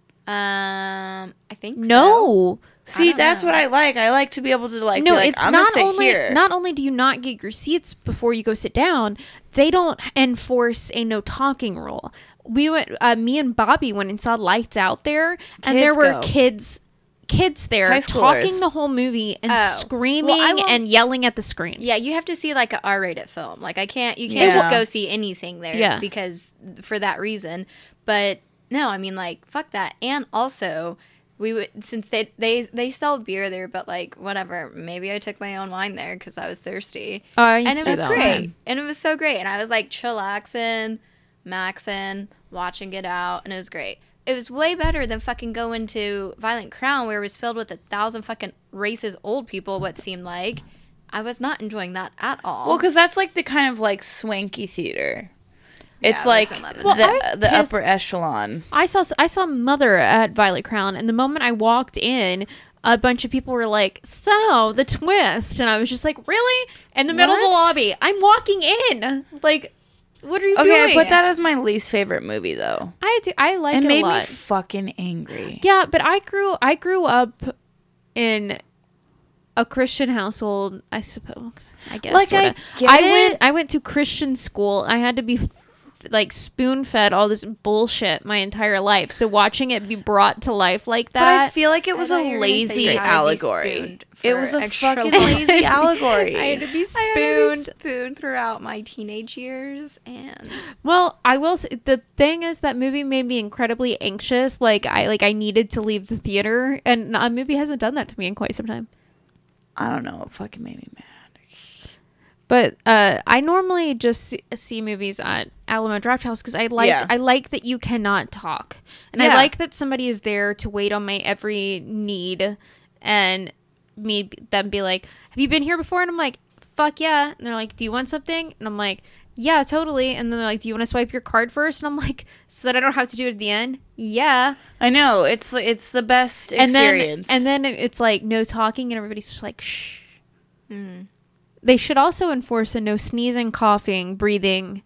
S6: I think so.
S5: No.
S4: See,
S6: don't
S4: that's
S6: know.
S4: what I like. I like to be able to like.
S5: No,
S4: be like,
S5: it's
S4: I'm gonna
S5: not
S4: sit
S5: only
S4: here.
S5: not only do you not get your seats before you go sit down, they don't enforce a no talking rule. We went, me and Bobby went and saw Lights Out there, and there
S4: Kids
S5: were
S4: go.
S5: kids kids there
S4: High
S5: talking
S4: schoolers.
S5: the whole movie and
S6: Oh.
S5: screaming
S6: Well, I won't-
S5: and yelling at the screen.
S6: Yeah, you have to see like an R-rated film. Like you can't just go see anything there
S5: Yeah.
S6: because for that reason. But no, I mean like fuck that. And also we would since they sell beer there, but like whatever. Maybe I took my own wine there because I was thirsty.
S5: Oh, I used
S6: And
S5: to
S6: it
S5: do
S6: was
S5: that all the
S6: great.
S5: time.
S6: And it was so great. And I was like chillaxing, maxing, watching it out, and it was great. It was way better than fucking going to Violent Crown where it was filled with 1,000 fucking racist old people, what seemed like. I was not enjoying that at all.
S4: Well, because that's like the kind of like swanky theater. It's
S6: I
S4: like
S6: wasn't loving
S5: Well, I was
S4: the
S5: pissed.
S4: upper echelon.
S5: I saw Mother at Violet Crown, and the moment I walked in, a bunch of people were like, "So the twist," and I was just like, "Really?" In the middle of the
S4: What?
S5: lobby, I'm walking in. Like, what are you
S4: Okay,
S5: doing?
S4: I put that as my least favorite movie though.
S5: I like
S4: It
S5: it
S4: made
S5: a
S4: me
S5: lot.
S4: fucking angry.
S5: Yeah, but I grew up in a Christian household, I suppose. I guess.
S4: Like,
S5: sorta.
S4: I get it.
S5: I went to Christian school. I had to be like spoon fed all this bullshit my entire life. So watching it be brought to life like
S4: But I
S5: that,
S4: feel like it was
S6: thought
S4: a
S6: you were gonna say
S4: lazy
S6: you had to be
S4: allegory.
S6: spooned
S4: It
S6: for
S4: was a
S6: extra
S4: fucking
S6: long.
S4: lazy allegory.
S5: I had to be
S6: I had to be
S5: spooned.
S6: spooned throughout my teenage years, and
S5: Well, I will say, the thing is that movie made me incredibly anxious. Like I needed to leave the theater, and a movie hasn't done that to me in quite some time.
S4: I don't know. It fucking made me mad.
S5: But I normally just see movies at Alamo Drafthouse because I like that you cannot talk, and I
S4: Yeah.
S5: like that somebody is there to wait on my every need, and them be like, "Have you been here before?" And I'm like, "Fuck yeah!" And they're like, "Do you want something?" And I'm like, "Yeah, totally." And then they're like, "Do you want to swipe your card first?" And I'm like, "So that I don't have to do it at the end?" Yeah.
S4: I know. It's the best experience.
S5: And then it's like no talking, and everybody's just like, shh. They should also enforce a no sneezing, coughing, breathing,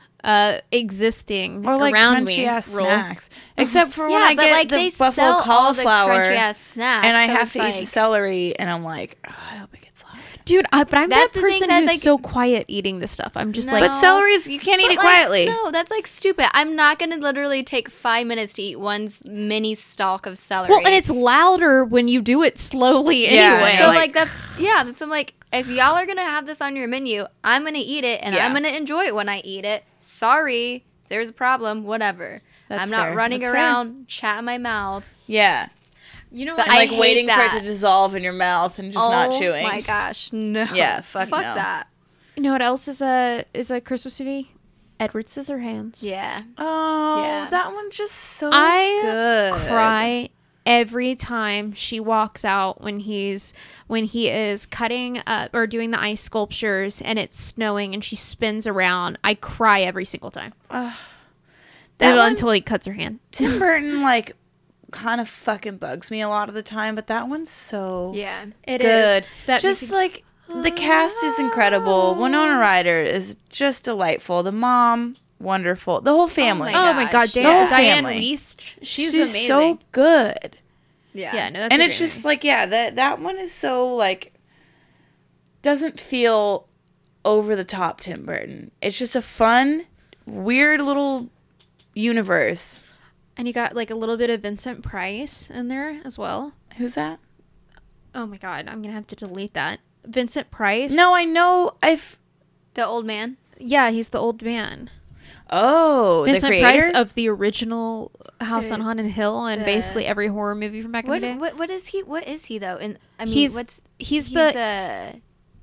S5: existing
S4: or like
S5: around
S4: crunchy
S5: me
S4: ass
S5: rule.
S4: snacks. Except for when
S6: yeah,
S4: I
S6: but
S4: get
S6: like
S4: the
S6: they
S4: buffalo
S6: sell all the
S4: cauliflower
S6: crunchy ass snacks,
S4: and I
S6: so
S4: have
S6: it's
S4: to eat the
S6: like-
S4: city, and I'm like, oh, I hope it gets loud.
S5: Dude, but I'm that
S6: That's the thing
S5: person
S6: that,
S5: who's
S6: like-
S5: so quiet eating this stuff. I'm just
S6: No.
S5: like,
S4: But celery is you can't eat
S6: But,
S4: it
S6: like,
S4: quietly.
S6: No, that's like stupid. I'm not gonna literally take 5 minutes to eat one mini stalk of celery.
S5: well, and it's louder when you do it slowly
S4: Yeah,
S5: anyway.
S6: so
S4: like-
S6: like that's I'm like, if y'all are gonna have this on your menu, I'm gonna eat it and
S4: Yeah.
S6: I'm gonna enjoy it when I eat it. Sorry, if there's a problem, whatever.
S4: That's
S6: I'm not
S4: fair.
S6: running
S4: That's fair.
S6: around chatting my mouth.
S4: Yeah,
S5: you know
S6: But
S5: what?
S6: I
S4: like
S6: hate
S4: waiting for
S6: that.
S4: it to dissolve in your mouth and just not chewing.
S6: Oh my gosh, no.
S4: Yeah, fuck no.
S6: that.
S5: You know what else is a Christmas movie? Edward Scissorhands.
S6: Yeah.
S4: Oh,
S6: Yeah.
S4: that one's just so
S5: I
S4: good.
S5: cry every time she walks out when he is cutting or doing the ice sculptures and it's snowing and she spins around. I cry every single time.
S4: That one-
S5: Until he cuts her hand.
S4: Tim Burton like kind of fucking bugs me a lot of the time, but that one's so
S6: Yeah.
S5: It is.
S4: good.
S5: That
S4: Just
S5: music-
S4: like the cast is incredible. Winona Ryder is just delightful. The mom, wonderful. The whole family.
S6: my
S5: Oh my god,
S6: gosh,
S4: the whole
S5: Diane
S4: family.
S5: Wiest. She's
S4: She's
S5: amazing.
S4: so good.
S5: yeah, no, that's
S4: And
S5: a
S4: it's
S5: great
S4: just
S5: movie.
S4: like, yeah, that one is so like doesn't feel over the top Tim Burton. It's just a fun, weird little universe.
S5: And you got like a little bit of Vincent Price in there as well.
S4: Who's that?
S5: Oh my god, I'm gonna have to delete that. Vincent Price.
S4: No, I know.
S6: The old man.
S5: Yeah, he's the old man.
S4: Oh,
S5: Vincent
S4: the creator.
S5: Price of the original House on Haunted Hill and
S6: the-
S5: basically every horror movie from back in the day.
S6: What is he? What is he though? And I mean,
S5: He's the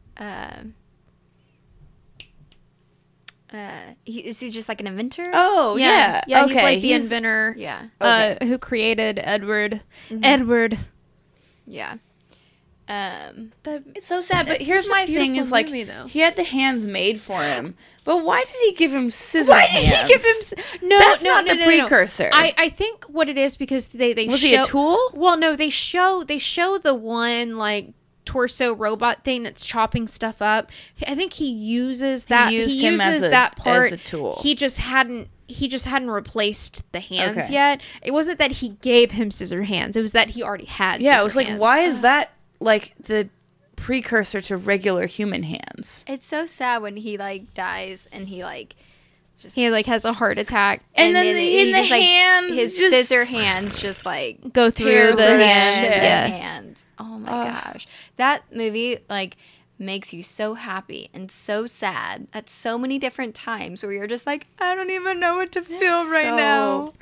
S6: is he just like an inventor?
S4: Oh yeah,
S5: yeah.
S4: Okay,
S5: He's like the inventor.
S6: Yeah.
S4: Okay.
S5: Who created Edward.
S6: Mm-hmm.
S5: Edward.
S6: Yeah.
S4: It's so sad, but
S5: It's
S4: here's
S5: such a
S4: my thing:
S5: beautiful
S4: is like
S5: movie, though.
S4: he had the hands made for him, but why did he give him scissor
S5: Why
S4: hands?
S5: did he give him? No,
S4: That's
S5: no,
S4: not
S5: no,
S4: the
S5: no, no, no.
S4: precursor.
S5: I think what it is because they
S4: Was
S5: show,
S4: he a tool?
S5: Well, no, they show the one like torso robot thing that's chopping stuff up. I think he uses that.
S4: used him as
S5: that part
S4: as a tool.
S5: He just hadn't replaced the hands
S4: Okay.
S5: yet. It wasn't that he gave him scissor hands. It was that he already had.
S4: Yeah, it
S5: scissor
S4: was like,
S5: hands.
S4: why is that like the precursor to regular human hands?
S6: It's so sad when he like dies and he like
S5: He like has a heart attack.
S4: And then
S6: he
S4: in the
S6: just, like,
S4: hands,
S6: his
S4: just
S6: scissor hands just like
S5: Go through
S6: tear
S5: the
S6: his
S5: hands. Yeah.
S6: hands. Oh my gosh, that movie like makes you so happy and so sad at so many different times where you're just like, I don't even know what to feel right
S4: so
S6: now.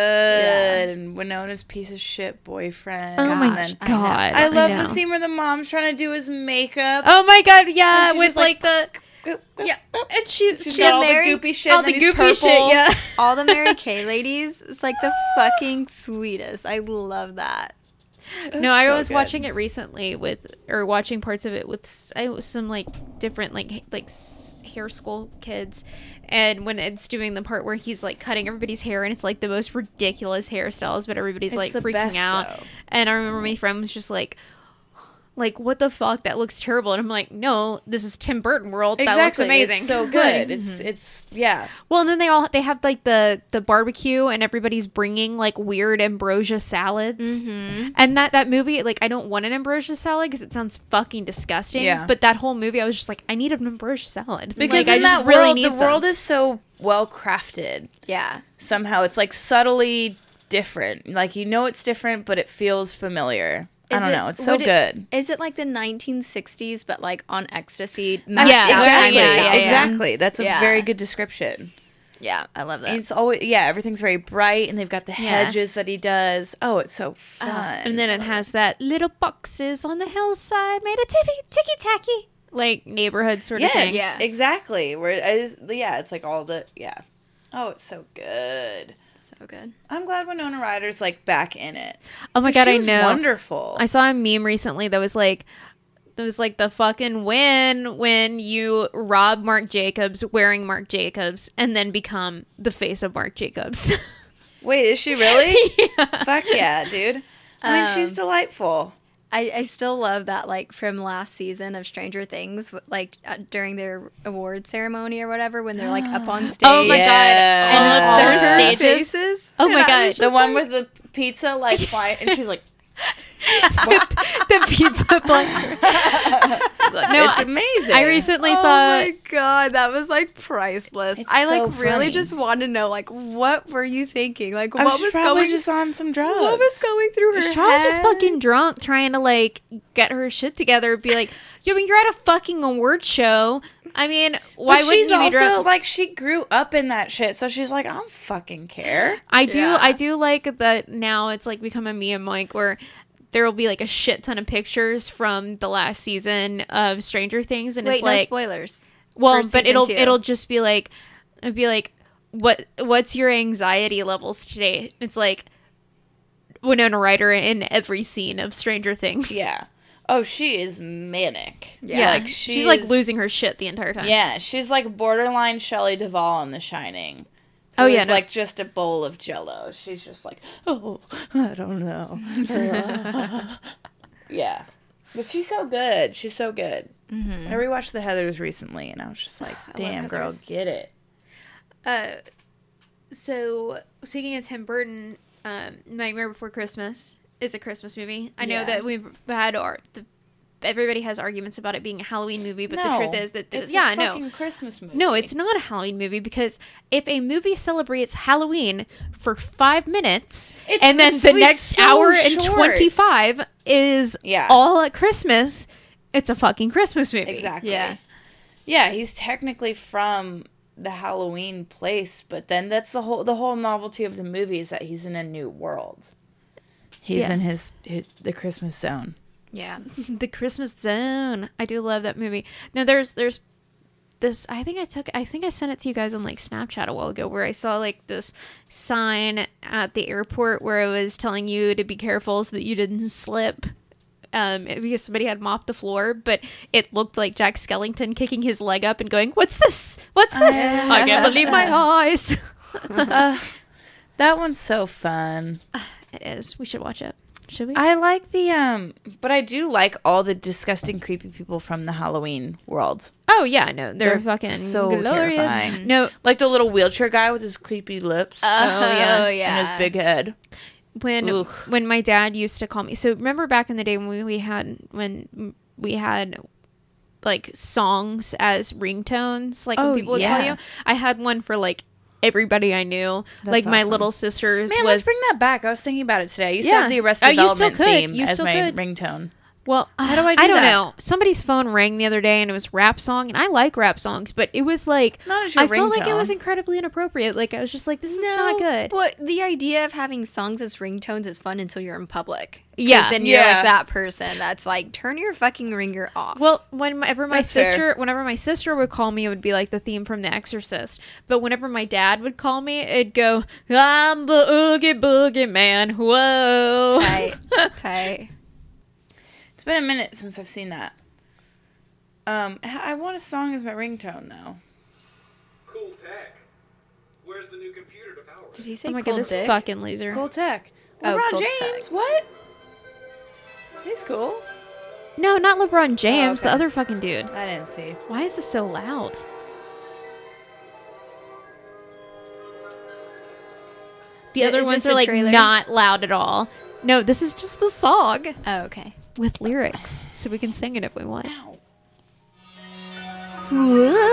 S4: good. And Winona's piece of shit boyfriend.
S5: Oh
S4: And
S5: my
S4: then-
S5: god.
S4: I love
S5: know.
S4: the scene where the mom's trying to do his makeup.
S5: Oh my god, yeah,
S4: And she's
S5: with
S4: just like,
S5: like the yeah, and
S4: She's got all the goopy shit.
S5: all
S4: and
S5: the
S4: then he's
S5: goopy shit,
S4: purple.
S5: yeah.
S6: All the Mary Kay ladies was like the fucking sweetest. I love that.
S5: No, I
S4: so
S5: was
S4: good.
S5: watching it recently watching parts of it with some like different hair school kids, and when it's doing the part where he's like cutting everybody's hair and it's like the most ridiculous hairstyles, but everybody's
S4: It's
S5: like
S4: the
S5: freaking
S4: best,
S5: out.
S4: though.
S5: And I remember my friend was just like, what the fuck? That looks terrible. And I'm like, no, this is Tim Burton world. That looks amazing.
S4: It's so good. It's yeah.
S5: Well, and then they have like the barbecue and everybody's bringing like weird ambrosia salads. And that movie, like, I don't want an ambrosia salad because it sounds fucking disgusting.
S4: Yeah.
S5: But that whole movie, I was just like, I need an ambrosia salad
S4: Because
S5: like,
S4: in that world, the world is so well crafted.
S6: Yeah.
S4: Somehow it's like subtly different. Like you know it's different, but it feels familiar. I don't know. It's so good.
S6: Is it like the 1960s, but like on ecstasy?
S5: Yeah,
S4: Exactly.
S5: yeah.
S4: Exactly. That's a
S6: Yeah.
S4: very good description.
S6: Yeah, I love that.
S4: And it's always everything's very bright, and they've got the hedges that he does. Oh, it's so fun.
S5: And then it has that little boxes on the hillside made of ticky tacky, like neighborhood sort of thing.
S6: Yeah.
S4: exactly. Where it's like all the Oh, it's so good.
S6: So good.
S4: I'm glad Winona Ryder's like back in it.
S5: Oh my god,
S4: She
S5: I
S4: was
S5: know.
S4: Wonderful.
S5: I saw a meme recently that was like the fucking win when you rob Marc Jacobs wearing Marc Jacobs and then become the face of Marc Jacobs.
S4: Wait, is she really? Fuck yeah, dude. I mean, she's delightful.
S6: I still love that, like, from last season of Stranger Things, like, during their award ceremony or whatever, when they're, like, up on stage.
S5: Oh my
S4: Yeah.
S5: god! And
S4: all
S5: their
S4: her
S5: stages.
S6: faces.
S5: Oh my god!
S4: The one with the pizza, like, flying, and she's like,
S5: the pizza blanket. No,
S4: it's amazing.
S5: I recently
S6: Oh
S5: saw.
S6: my god, that was like priceless.
S4: It's
S6: I like
S4: so
S6: really
S4: funny.
S6: just want to know, like, what were you thinking? Like,
S4: I
S6: what was
S4: probably
S6: going?
S4: just on some drugs.
S6: What was going through her
S5: She's probably
S6: head?
S5: just fucking drunk, trying to like get her shit together. Be like, yo, when you're at a fucking award show, I mean, why
S4: But
S5: wouldn't
S4: she's
S5: you be
S4: also
S5: drunk?
S4: like she grew up in that shit, so she's like, I don't fucking care.
S5: I do,
S6: Yeah.
S5: I do like that now. It's like become a meme, like where there will be like a shit ton of pictures from the last season of Stranger Things, and
S6: Wait,
S5: it's
S6: no
S5: like,
S6: spoilers.
S5: well,
S6: for
S5: but
S6: season 2.
S5: it'll just be like, it'd be like, what's your anxiety levels today? It's like Winona Ryder in every scene of Stranger Things.
S4: Yeah. Oh, she is manic.
S5: Yeah,
S4: Like
S5: she's like losing her shit the entire time.
S4: Yeah, she's like borderline Shelley Duvall in The Shining.
S5: Oh,
S4: It
S5: yeah,
S4: was
S5: no.
S4: like just a bowl of Jello. She's just like, oh, I don't know. Yeah, but she's so good. She's so good. I rewatched The Heathers recently, and I was just like, damn, girl,
S5: Heathers.
S4: get it.
S5: So speaking of Tim Burton, Nightmare Before Christmas is a Christmas movie. I know
S4: Yeah.
S5: that we've had everybody has arguments about it being a Halloween movie, but the truth is that
S4: it's
S5: yeah,
S4: a
S5: no.
S4: fucking Christmas movie.
S5: No, it's not a Halloween movie because if a movie celebrates Halloween for 5 minutes and then the
S4: it's
S5: next
S4: so
S5: hour and
S4: short.
S5: 25 is
S4: Yeah.
S5: all at Christmas, it's a fucking Christmas movie.
S4: Exactly.
S6: Yeah.
S4: Yeah, he's technically from the Halloween place, but then that's the whole novelty of the movie is that he's in a new world. He's
S5: Yeah.
S4: in the Christmas zone.
S6: Yeah.
S5: The Christmas Zone. I do love that movie. No, there's this. I think I sent it to you guys on like Snapchat a while ago, where I saw like this sign at the airport where it was telling you to be careful so that you didn't slip. Because somebody had mopped the floor, but it looked like Jack Skellington kicking his leg up and going, "What's this? What's this? I can't believe my eyes."
S4: That one's so fun.
S5: It is. We should watch it. Should we?
S4: I like the but I do like all the disgusting creepy people from the Halloween world.
S5: Oh yeah, no, they're
S4: They're
S5: fucking
S4: so
S5: glorious.
S4: terrifying.
S5: No,
S4: Like the little wheelchair guy with his creepy lips
S6: Oh
S4: and
S6: yeah.
S4: his big head. Oof.
S5: when my dad used to call me. So remember back in the day when we had like songs as ringtones, like
S4: Oh,
S5: when people would call
S4: yeah.
S5: you. I had one for like everybody I knew.
S4: That's
S5: like my
S4: awesome.
S5: little sisters
S4: Man,
S5: was
S4: let's bring that back. I was thinking about it today. I used to
S5: Yeah.
S4: have the Arrested
S5: Oh, you still
S4: Development
S5: could.
S4: theme
S5: You
S4: as
S5: still
S4: my
S5: could.
S4: ringtone.
S5: well,
S4: How do I do
S5: I don't
S4: that?
S5: know. Somebody's phone rang the other day and it was rap song, and I like rap songs, but it was like
S4: Not as your
S5: I felt like it
S4: ringtone.
S5: was incredibly inappropriate. Like I was just like, this is not good.
S6: Well, the idea of having songs as ringtones is fun until you're in public. 'Cause
S5: Yeah.
S6: then you're
S4: Yeah.
S6: like that person that's like, turn your fucking ringer off.
S5: Well, whenever my
S4: That's fair.
S5: sister would call me, it would be like the theme from The Exorcist. But whenever my dad would call me, it'd go, "I'm the Oogie Boogie Man." Whoa.
S6: tight.
S4: It's been a minute since I've seen that. I want a song as my ringtone though.
S8: Cool tech. Where's the new computer to power
S6: Did
S8: it?
S6: he say
S5: Oh my
S6: cold
S5: god, this
S6: dick?
S5: fucking loser.
S4: Cool Tech.
S6: Oh,
S4: LeBron
S6: Cool
S4: James.
S6: Tech.
S4: What? He's cool.
S5: No, not LeBron James,
S4: okay.
S5: the other fucking dude.
S4: I didn't see.
S5: Why is this so loud? The other
S6: Is
S5: ones
S6: this
S5: are
S6: a
S5: like
S6: trailer?
S5: not loud at all. No, this is just the song
S6: Oh, okay.
S5: with lyrics, so we can sing it if we want.
S4: Ow.
S5: Whoa.